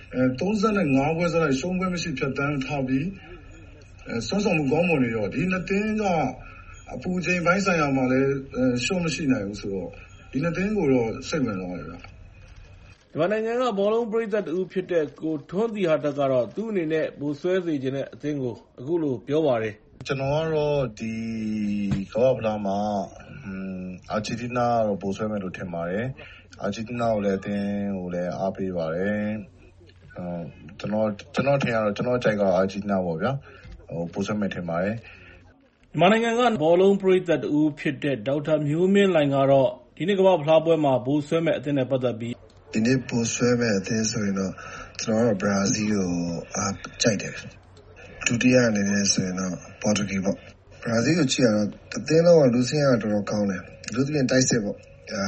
35ပွဲစလိုက်ရှုံးပွဲမရှိဖြတ်တန်းထားပြီးစွမ်းဆောင်မှုကောင်းမွန်နေတော့ဒီနှစ်သင်းကအပူချိန်ပိုင်းဆိုင်ရာမှာလည်းရှုံးမရှိနိုင်ဘူးဆိုတော့ဒီနှစ်သင်းကိုတော့စိတ်ဝင်စားရတယ်ဗျာဒီမှာနိုင်ငံကဘောလုံးပရိသတ်တူဖြစ်တဲ့ကိုထွန်းတီဟာတက်ကတော့သူ့အနေနဲ့ဘူဆွဲစေခြင်းတဲ့အသင်းကိုအခုလိုပြောပါတယ်ကျွန်တော်ကတော့ဒီကမ္ဘာဖလားမှာအာဂျင်တီးနားတော့ဘူဆွဲမယ်လို့ထင်ပါတယ်အာဂျင်တီးနားကိုလည်းအသင်းကိုလည်းအားပေးပါတယ်ကျွန်တော်ထင်ရတော့ကျွန်တော်ကြိုက်ကအာဂျင်တီးနားပေါ့ဗျာဘူဆွဲမယ်ထင်ပါတယ်မြန်မာနိုင်ငံကဘောလုံးပရိသတ်တူဖြစ်တဲ့ဒေါက်တာမျိုးမင်းလိုင်ကတော့ဒီနေ့ကမ္ဘာဖလားပွဲမှာဘူဆွဲမယ်အသင်းနဲ့ပတ်သက်ပြီးဒီနေ့ဘူဆွဲမယ်အသင်းဆိုရင်တော့ကျွန်တော်တို့ဘရာဇီးကိုအားကြိုက်တယ်ဒုတိယအနေနဲ့ဆိုရင်တော့ပေါ်တူဂီပေါ့ဘရာဇီးကိုကြည့်ရတော့အသင်းလုံးကလူစင်းရတော်တော်ကောင်းတယ်လူသဖြင့်တိုက်စစ်ပေါ့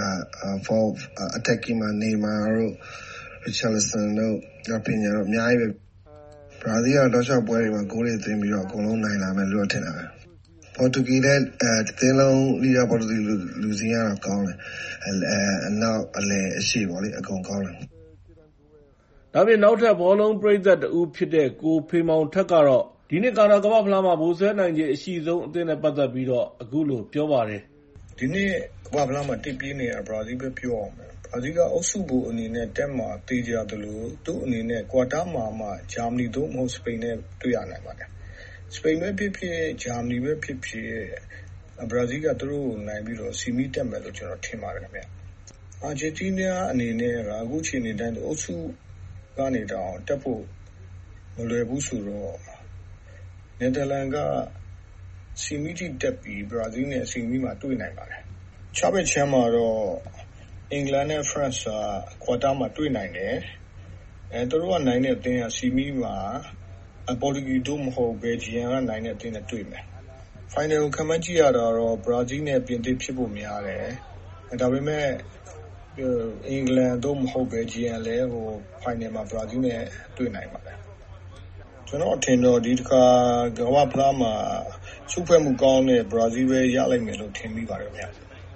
for attacking မှာနေမာတို့ရီချာလဆန်တို့ပညာတို့အများကြီးပဲဘရာဇီးကတော့ရှော့ပွဲတွေမှာဂိုးတွေသွင်းပြီးတော့အကုန်လုံးနိုင်လာမယ်လို့ထင်တာပဲပေါ်တူဂီလည်းအသင်းလုံးလီဂါပေါ်တူဂီလူစင်းရတော့ကောင်းတယ်နောက်အလယ်အရှိပေါ့လေအကုန်ကောင်းတယ်ဒါပြင်နောက်ထပ်ဘောလုံးပရိသတ်တူဖြစ်တဲ့ကိုဖေမောင်ထက်ကတော့ဒီနေ့ကာတာကမ္ဘာဖလားမှာဘူဆွဲနိုင်ခြေအရှိဆုံးအသင်းနဲ့ပတ်သက်ပြီးတော့အခုလိုပြောပါတယ်ဒီနေ့ကမ္ဘာဖလားမှာတစ်ပြေးနေတာဘရာဇီးပဲပြောအောင်မယ်ဘရာဇီးကအုပ်စုဘူအနေနဲ့တက်မှာတေးကြတယ်လို့သူ့အနေနဲ့ကွာတာမှာမှဂျာမနီတို့မဟုတ်စပိန်နဲ့တွေ့ရနိုင်ပါတယ်စပိန်ပဲဖြစ်ဖြစ်ဂျာမနီပဲဖြစ်ဖြစ်ဘရာဇီးကသူတို့နိုင်ပြီးတော့စီမီတက်မယ်လို့ကျွန်တော်ထင်ပါတယ်ခင်ဗျအာဂျင်တီးနားအနေနဲ့ကအခုချိန်နေတိုင်းအုပ်စုကနေတော့တက်ဖို့မလွယ်ဘူးဆိုတော့နယ်သာလန်ကစီမီတီတက်ပြီးဘရာဇီးနဲ့စီမီမှာတွေ့နိုင်ပါတယ်။ချားဘက်ချမ်းမှာတော့အင်္ဂလန်နဲ့ဖရန့်စ်ကကွာတာမှာတွေ့နိုင်တယ်။သူတို့ကနိုင်တဲ့အသင်းကစီမီမှာပေါ်တူဂီတို့မဟုတ်ဘယ်ဂျီယန်ကနိုင်တဲ့အသင်းနဲ့တွေ့မယ်။ final ကိုခန့်မှန်းကြည့်ရတာတော့ဘရာဇီးနဲ့ပြင်သစ်ဖြစ်ဖို့များတယ်ဒါပေမဲ့အင်္ဂလန်တို့မဟုတ်ပဲ GN လည်းfinal မှာဘရာဇီးနဲ့တွေ့နိုင်ပါတယ်ကျွန်တော်အထင်တော့ဒီတစ်ခါကမ္ဘာဖလားမှာစုဖွဲ့မှုကောင်းတဲ့ဘရာဇီးပဲရလိုက်မယ်လို့ထင်မိပါတယ်ဗျာ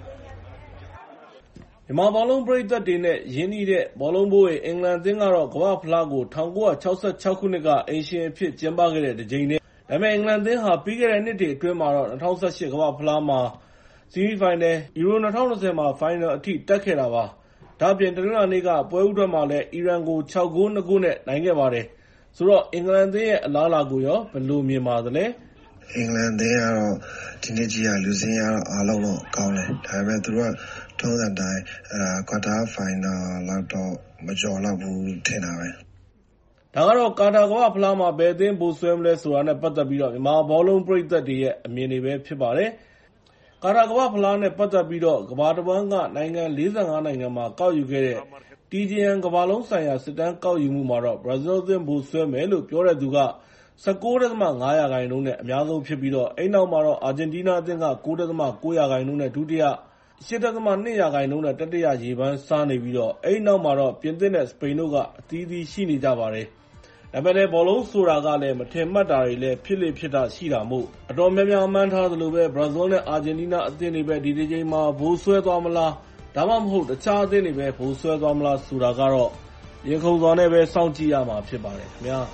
မြန်မာဘောလုံးပရိသတ်တွေနဲ့ရင်းနှီးတဲ့ဘောလုံးဘိုးရဲ့အင်္ဂလန်အသင်းကတော့ကမ္ဘာဖလားကို1966ခုနှစ်ကအိမ်ရှင်အဖြစ်ကျင်းပခဲ့တဲ့တစ်ကြိမ်နဲ့ဒါပေမဲ့အင်္ဂလန်အသင်းဟာပြီးခဲ့တဲ့နှစ်တွေအတွင်းမှာတော့2018ကမ္ဘာဖလားမှာဆီမီဖိုင်နယ်ယူရို2020မှာဖိုင်နယ်အထိတက်ခဲ့တာပါဒါ့အပြင်တနင်္လာနေ့ကပွဲဥထွက်မှာလည်းအီရန်ကို6ဂိုး2ဂိုးနဲ့နိုင်ခဲ့ပါတယ်ဆိုတော့အင်္ဂလန်အသင်းရဲ့အလားအလာကိုရောဘယ်လိုမြင်ပါသလဲအင်္ဂလန်အသင်းကတော့ဒီနေ့ကြီးကလူစင်းရတော့အားလုံးတော့ကောင်းတယ်ဒါပေမဲ့သူတို့ကထုံးစံတိုင်းကွာတာဖိုင်နယ်လောက်တော့မကျော်တော့ဘူးထင်တာပဲဒါကတော့ကာတာကမ္ဘာဖလားမှာဘယ်အသင်းပိုဆွဲမလဲဆိုတာနဲ့ပတ်သက်ပြီးတော့မြန်မာဘောလုံးပရိသတ်တွေရဲ့အမြင်တွေပဲဖြစ်ပါတယ်ကာတာကမ္ဘာဖလားနဲ့ပတ်သက်ပြီးတော့ကမ္ဘာတစ်ဝန်းကနိုင်ငံ45နိုင်ငံမှာကောက်ယူခဲ့တဲ့ TGN ကမ္ဘာလုံးဆိုင်ရာစစ်တမ်းကောက်ယူမှုမှာတော့ဘရာဇီးအသင်းပိုဆွဲမယ်လို့ပြောတဲ့သူက 19.5% နဲ့အများဆုံးဖြစ်ပြီးတော့အဲ့နောက်မှာတော့အာဂျင်တီးနားအသင်းက 9.9% နဲ့ဒုတိယ 8.2% နဲ့တတိယရေပန်းစားနေပြီးတော့အဲ့နောက်မှာတော့ပြင်သစ်နဲ့စပိန်တို့ကအသီးသီးရှိနေကြပါတယ်ဒါပေမဲ့ဘောလုံးဆိုတာကလည်းမထင်မှတ်တာတွေလည်းဖြစ်လေဖြစ်တာရှိတာမို့အတော်များများမှန်းထားသလိုပဲဘရာဇီးနဲ့အာဂျင်တီးနားအသင်းတွေပဲဒီတစ်ချိန်မှာဘိုးဆွဲသွားမလားဒါမှမဟုတ်တခြားအသင်းတွေပဲဘိုးဆွဲသွားမလားဆိုတာကတော့ရင်ခုန်စွာနဲ့ပဲစောင့်ကြည့်ရမှာဖြစ်ပါတယ်ခင်ဗျာ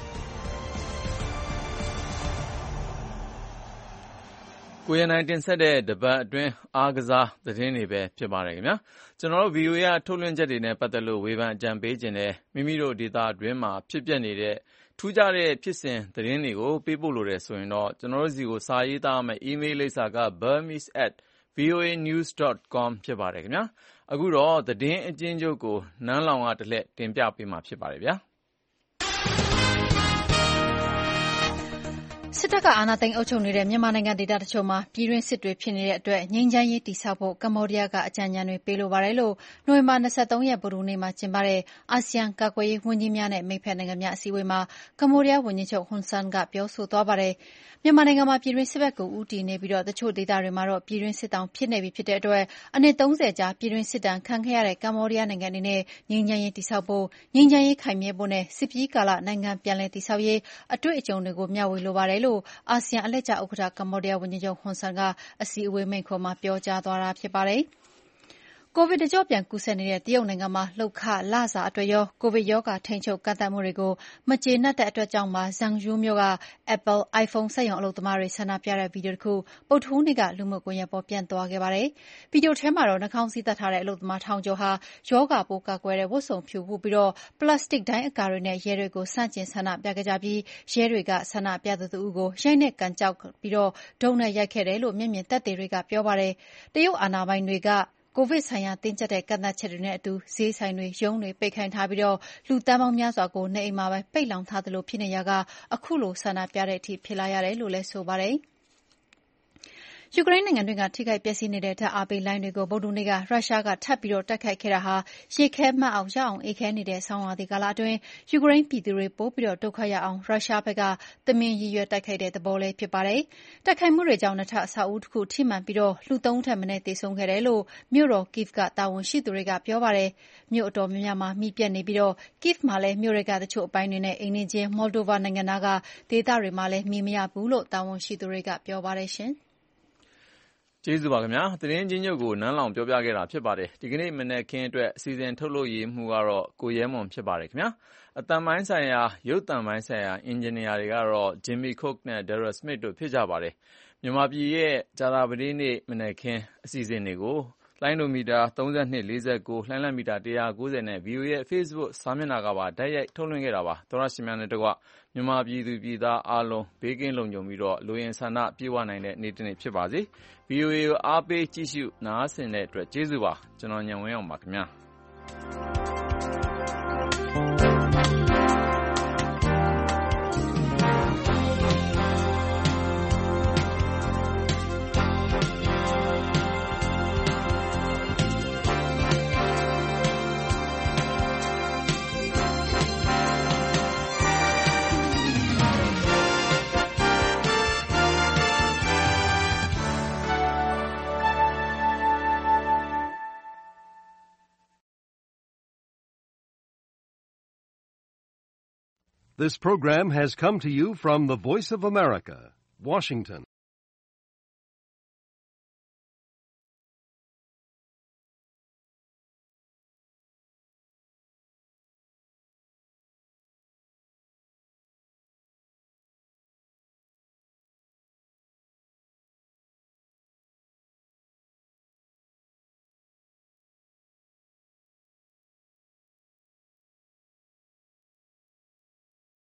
ကိုရနိုင်တင်ဆက်တဲ့တပတ်အတွင်းအားကစားသတင်းတွေပဲဖြစ်ပါတယ်ခင်ဗျာကျွန်တော်တို့ VOA ကထုတ်လွှင့်ချက်တွေနဲ့ပတ်သက်လို့ဝေဖန်အကြံပေးခြင်းနဲ့မိမိတို့ဒေတာအတွင်းမှာဖြစ်ပျက်နေတဲ့ထူးခြားတဲ့ဖြစ်စဉ်သတင်းတွေကိုပေးပို့လို့ရတယ်ဆိုရင်တော့ကျွန်တော်တို့စီကိုစာရေးသားမယ့် email လိပ်စာက burmese@voanews.com ဖြစ်ပါတယ်ခင်ဗျာအခုတော့သတင်းအကျဉ်းချုပ်ကိုနန်းလောင်ကတလှည့်တင်ပြပေးမှာဖြစ်ပါတယ်ဗျာစစ်တပ်ကအာဏာသိမ်းအုပ်ချုပ်နေတဲ့မြန်မာနိုင်ငံဒေသတချို့မှာပြည်တွင်းစစ်တွေဖြစ်နေတဲ့အတွက်ငြိမ်းချမ်းရေးတည်ဆောက်ဖို့ကမ္ဘောဒီးယားကအကြံဉာဏ်တွေပေးလိုပါတယ်လို့နိုဝင်ဘာ23ရက်ဗုဒ္ဓဟူးနေ့မှာကျင်းပတဲ့အာဆီယံကာကွယ်ရေးဝန်ကြီးများနဲ့မိတ်ဖက်နိုင်ငံများအစည်းအဝေးမှာကမ္ဘောဒီးယားဝန်ကြီးချုပ်ဟွန်ဆန်ကပြောဆိုသွားပါတယ်။မြန်မာနိုင်ငံမှာပြည်တွင်းစစ်ဘက်ကိုဦးတည်နေပြီးတချို့ဒေသတွေမှာတော့ပြည်တွင်းစစ်တောင်ဖြစ်နေပြီဖြစ်တဲ့အတွက်အနှစ်30ကြာပြည်တွင်းစစ်ဒဏ်ခံခဲ့ရတဲ့ကမ္ဘောဒီးယားနိုင်ငံအနေနဲ့ငြိမ်းချမ်းရေးတည်ဆောက်ဖို့ငြိမ်းချမ်းရေးခိုင်မြဲဖို့နဲ့စစ်ပြေးကာလနိုင်ငံပြန်လည်တည်ဆောက်ရေးအတွေ့အကြုံတွေကိုမျှဝေလိုပါတယ်လို့အာဆီယံအလှည့်ကျဥက္ကဋ္ဌကမ္ဘောဒီးယားဝန်ကြီးချုပ်ဟွန်ဆန်ကအစည်းအဝေးမိန့်ခွန်းမှာပြောကြားသွားတာဖြစ်ပါတယ်။ကိုဗစ်တကျော့ပြန်ကူးစက်နေတဲ့တရုတ်နိုင်ငံမှာလုပ်ခလစာအတွက်ရောကိုဗစ်ရောဂါထိန်းချုပ်ကန့်သတ်မှုတွေကိုမကျေနပ်တဲ့အတွက်ကြောင့်ပါဇန်ယူးမြို့က Apple iPhone စက်ရုံအလုပ်သမားတွေဆန္ဒပြတဲ့ဗီဒီယိုတစ်ခုပုပ်ထူးနေ့ကလူမှုကွန်ရက်ပေါ်ပြန့်သွားခဲ့ပါတယ်။ဗီဒီယိုထဲမှာတော့နှာခေါင်းစည်းတပ်ထားတဲ့အလုပ်သမားထောင်ကျော်ဟာရောဂါပိုးကာကွယ်တဲ့ဝတ်စုံဖြူဝတ်ပြီးပလတ်စတစ်ဒိုင်းအကာတွေနဲ့ရဲတွေကိုဆန့်ကျင်ဆန္ဒပြခဲ့ကြပြီးရဲတွေကဆန္ဒပြသူတစ်ဦးကိုရိုက်နှက်ကန်ကျောက်ပြီးဒုတ်နဲ့ရိုက်ခဲ့တယ်လို့မျက်မြင်သက်သေတွေကပြောပါတယ်။တရုတ်အာဏာပိုင်တွေကကိုဗစ်ဆိုင်ရာတင်းကျပ်တဲ့ကန့်သတ်ချက်တွေနဲ့အတူဈေးဆိုင်တွေ၊ရုံးတွေပိတ်ခိုင်းထားပြီးလူသန်းပေါင်းများစွာကိုနေအိမ်မှာပဲပိတ်လှောင်ထားသလိုဖြစ်နေရာကအခုလိုဆန္ဒပြတဲ့အထိဖြစ်လာရတယ်လို့လည်းဆိုပါတယ်။ယူကရိန်းနိုင်ငံတွင်းကထိခိုက်ပျက်စီးနေတဲ့ဓာတ်အားပေးလိုင်းတွေကိုဗုဒ္ဓဟူးနေ့ကရုရှားကထပ်ပြီးတိုက်ခိုက်ခဲ့တာဟာရေခဲမှတ်အောက်ရောက်အောင်အေးခဲနေတဲ့ဆောင်းရာသီကာလအတွင်းယူကရိန်းပြည်သူတွေပိုပြီးဒုက္ခရောက်အောင်ရုရှားဘက်ကသမင်ရည်ရွယ်တိုက်ခိုက်တဲ့သဘောလည်းဖြစ်ပါတယ်။တိုက်ခိုက်မှုတွေကြောင့်နှစ်ထပ်အဆောက်အဦတစ်ခုထိမှန်ပြီးလူ3ဦးထက်မနည်းသေဆုံးခဲ့တယ်လို့မြို့တော် Kyiv ကတာဝန်ရှိသူတွေကပြောပါတယ်။မြို့အတော်များများမှာမီးပြတ်နေပြီးKyiv မှာလည်းမြို့တွေကတချို့အပိုင်းတွေနဲ့အိမ်နီးချင်း Moldova နိုင်ငံနားကဒေသတွေမှာလည်းမီးမရဘူးလို့တာဝန်ရှိသူတွေကပြောပါတယ်ရှင်။ကျေးဇူးပါခင်ဗျာသတင်းချင်းချုပ်ကိုနန်းလောင်ပြောပြခဲ့တာဖြစ်ပါတယ်ဒီကနေ့မနေ့ခင်းအတွက်အစီအစဉ်ထုတ်လို့ရမှုကတော့ကိုရဲမွန်ဖြစ်ပါတယ်ခင်ဗျာအတန်ပိုင်းဆိုင်ရာရုပ်တံပိုင်းဆိုင်ရာအင်ဂျင်နီယာတွေကတော့ Jimmy Cook နဲ့ Daryl Smith တို့ဖြစ်ကြပါတယ်မြန်မာပြည်ရဲ့ကြာသပတေးနေ့မနေ့ခင်းအစီအစဉ်တွေကိုလိုင်းဒိုမီတာ32 49လှိုင်းလံမီတာ190နဲ့ VOA ရဲ့ Facebook စာမျက်နှာကပါတိုက်ရိုက်ထုတ်လွှင့်ခဲ့တာပါသောရရှိများနဲ့တကွမြန်မာပြည်သူပြည်သားအားလုံးဘေးကင်းလုံခြုံပြီးလူရင်းဆန္ဒပြေဝနိုင်တဲ့နေ့တစ်နေ့ဖြစ်ပါစေ VOA ကိုအားပေးကြည့်ရှုနားဆင်တဲ့အတွက်ကျေးဇူးပါကျွန်တော်ညံဝင်းအောင်ပါခင်ဗျာ This program has come to you from the Voice of America, Washington.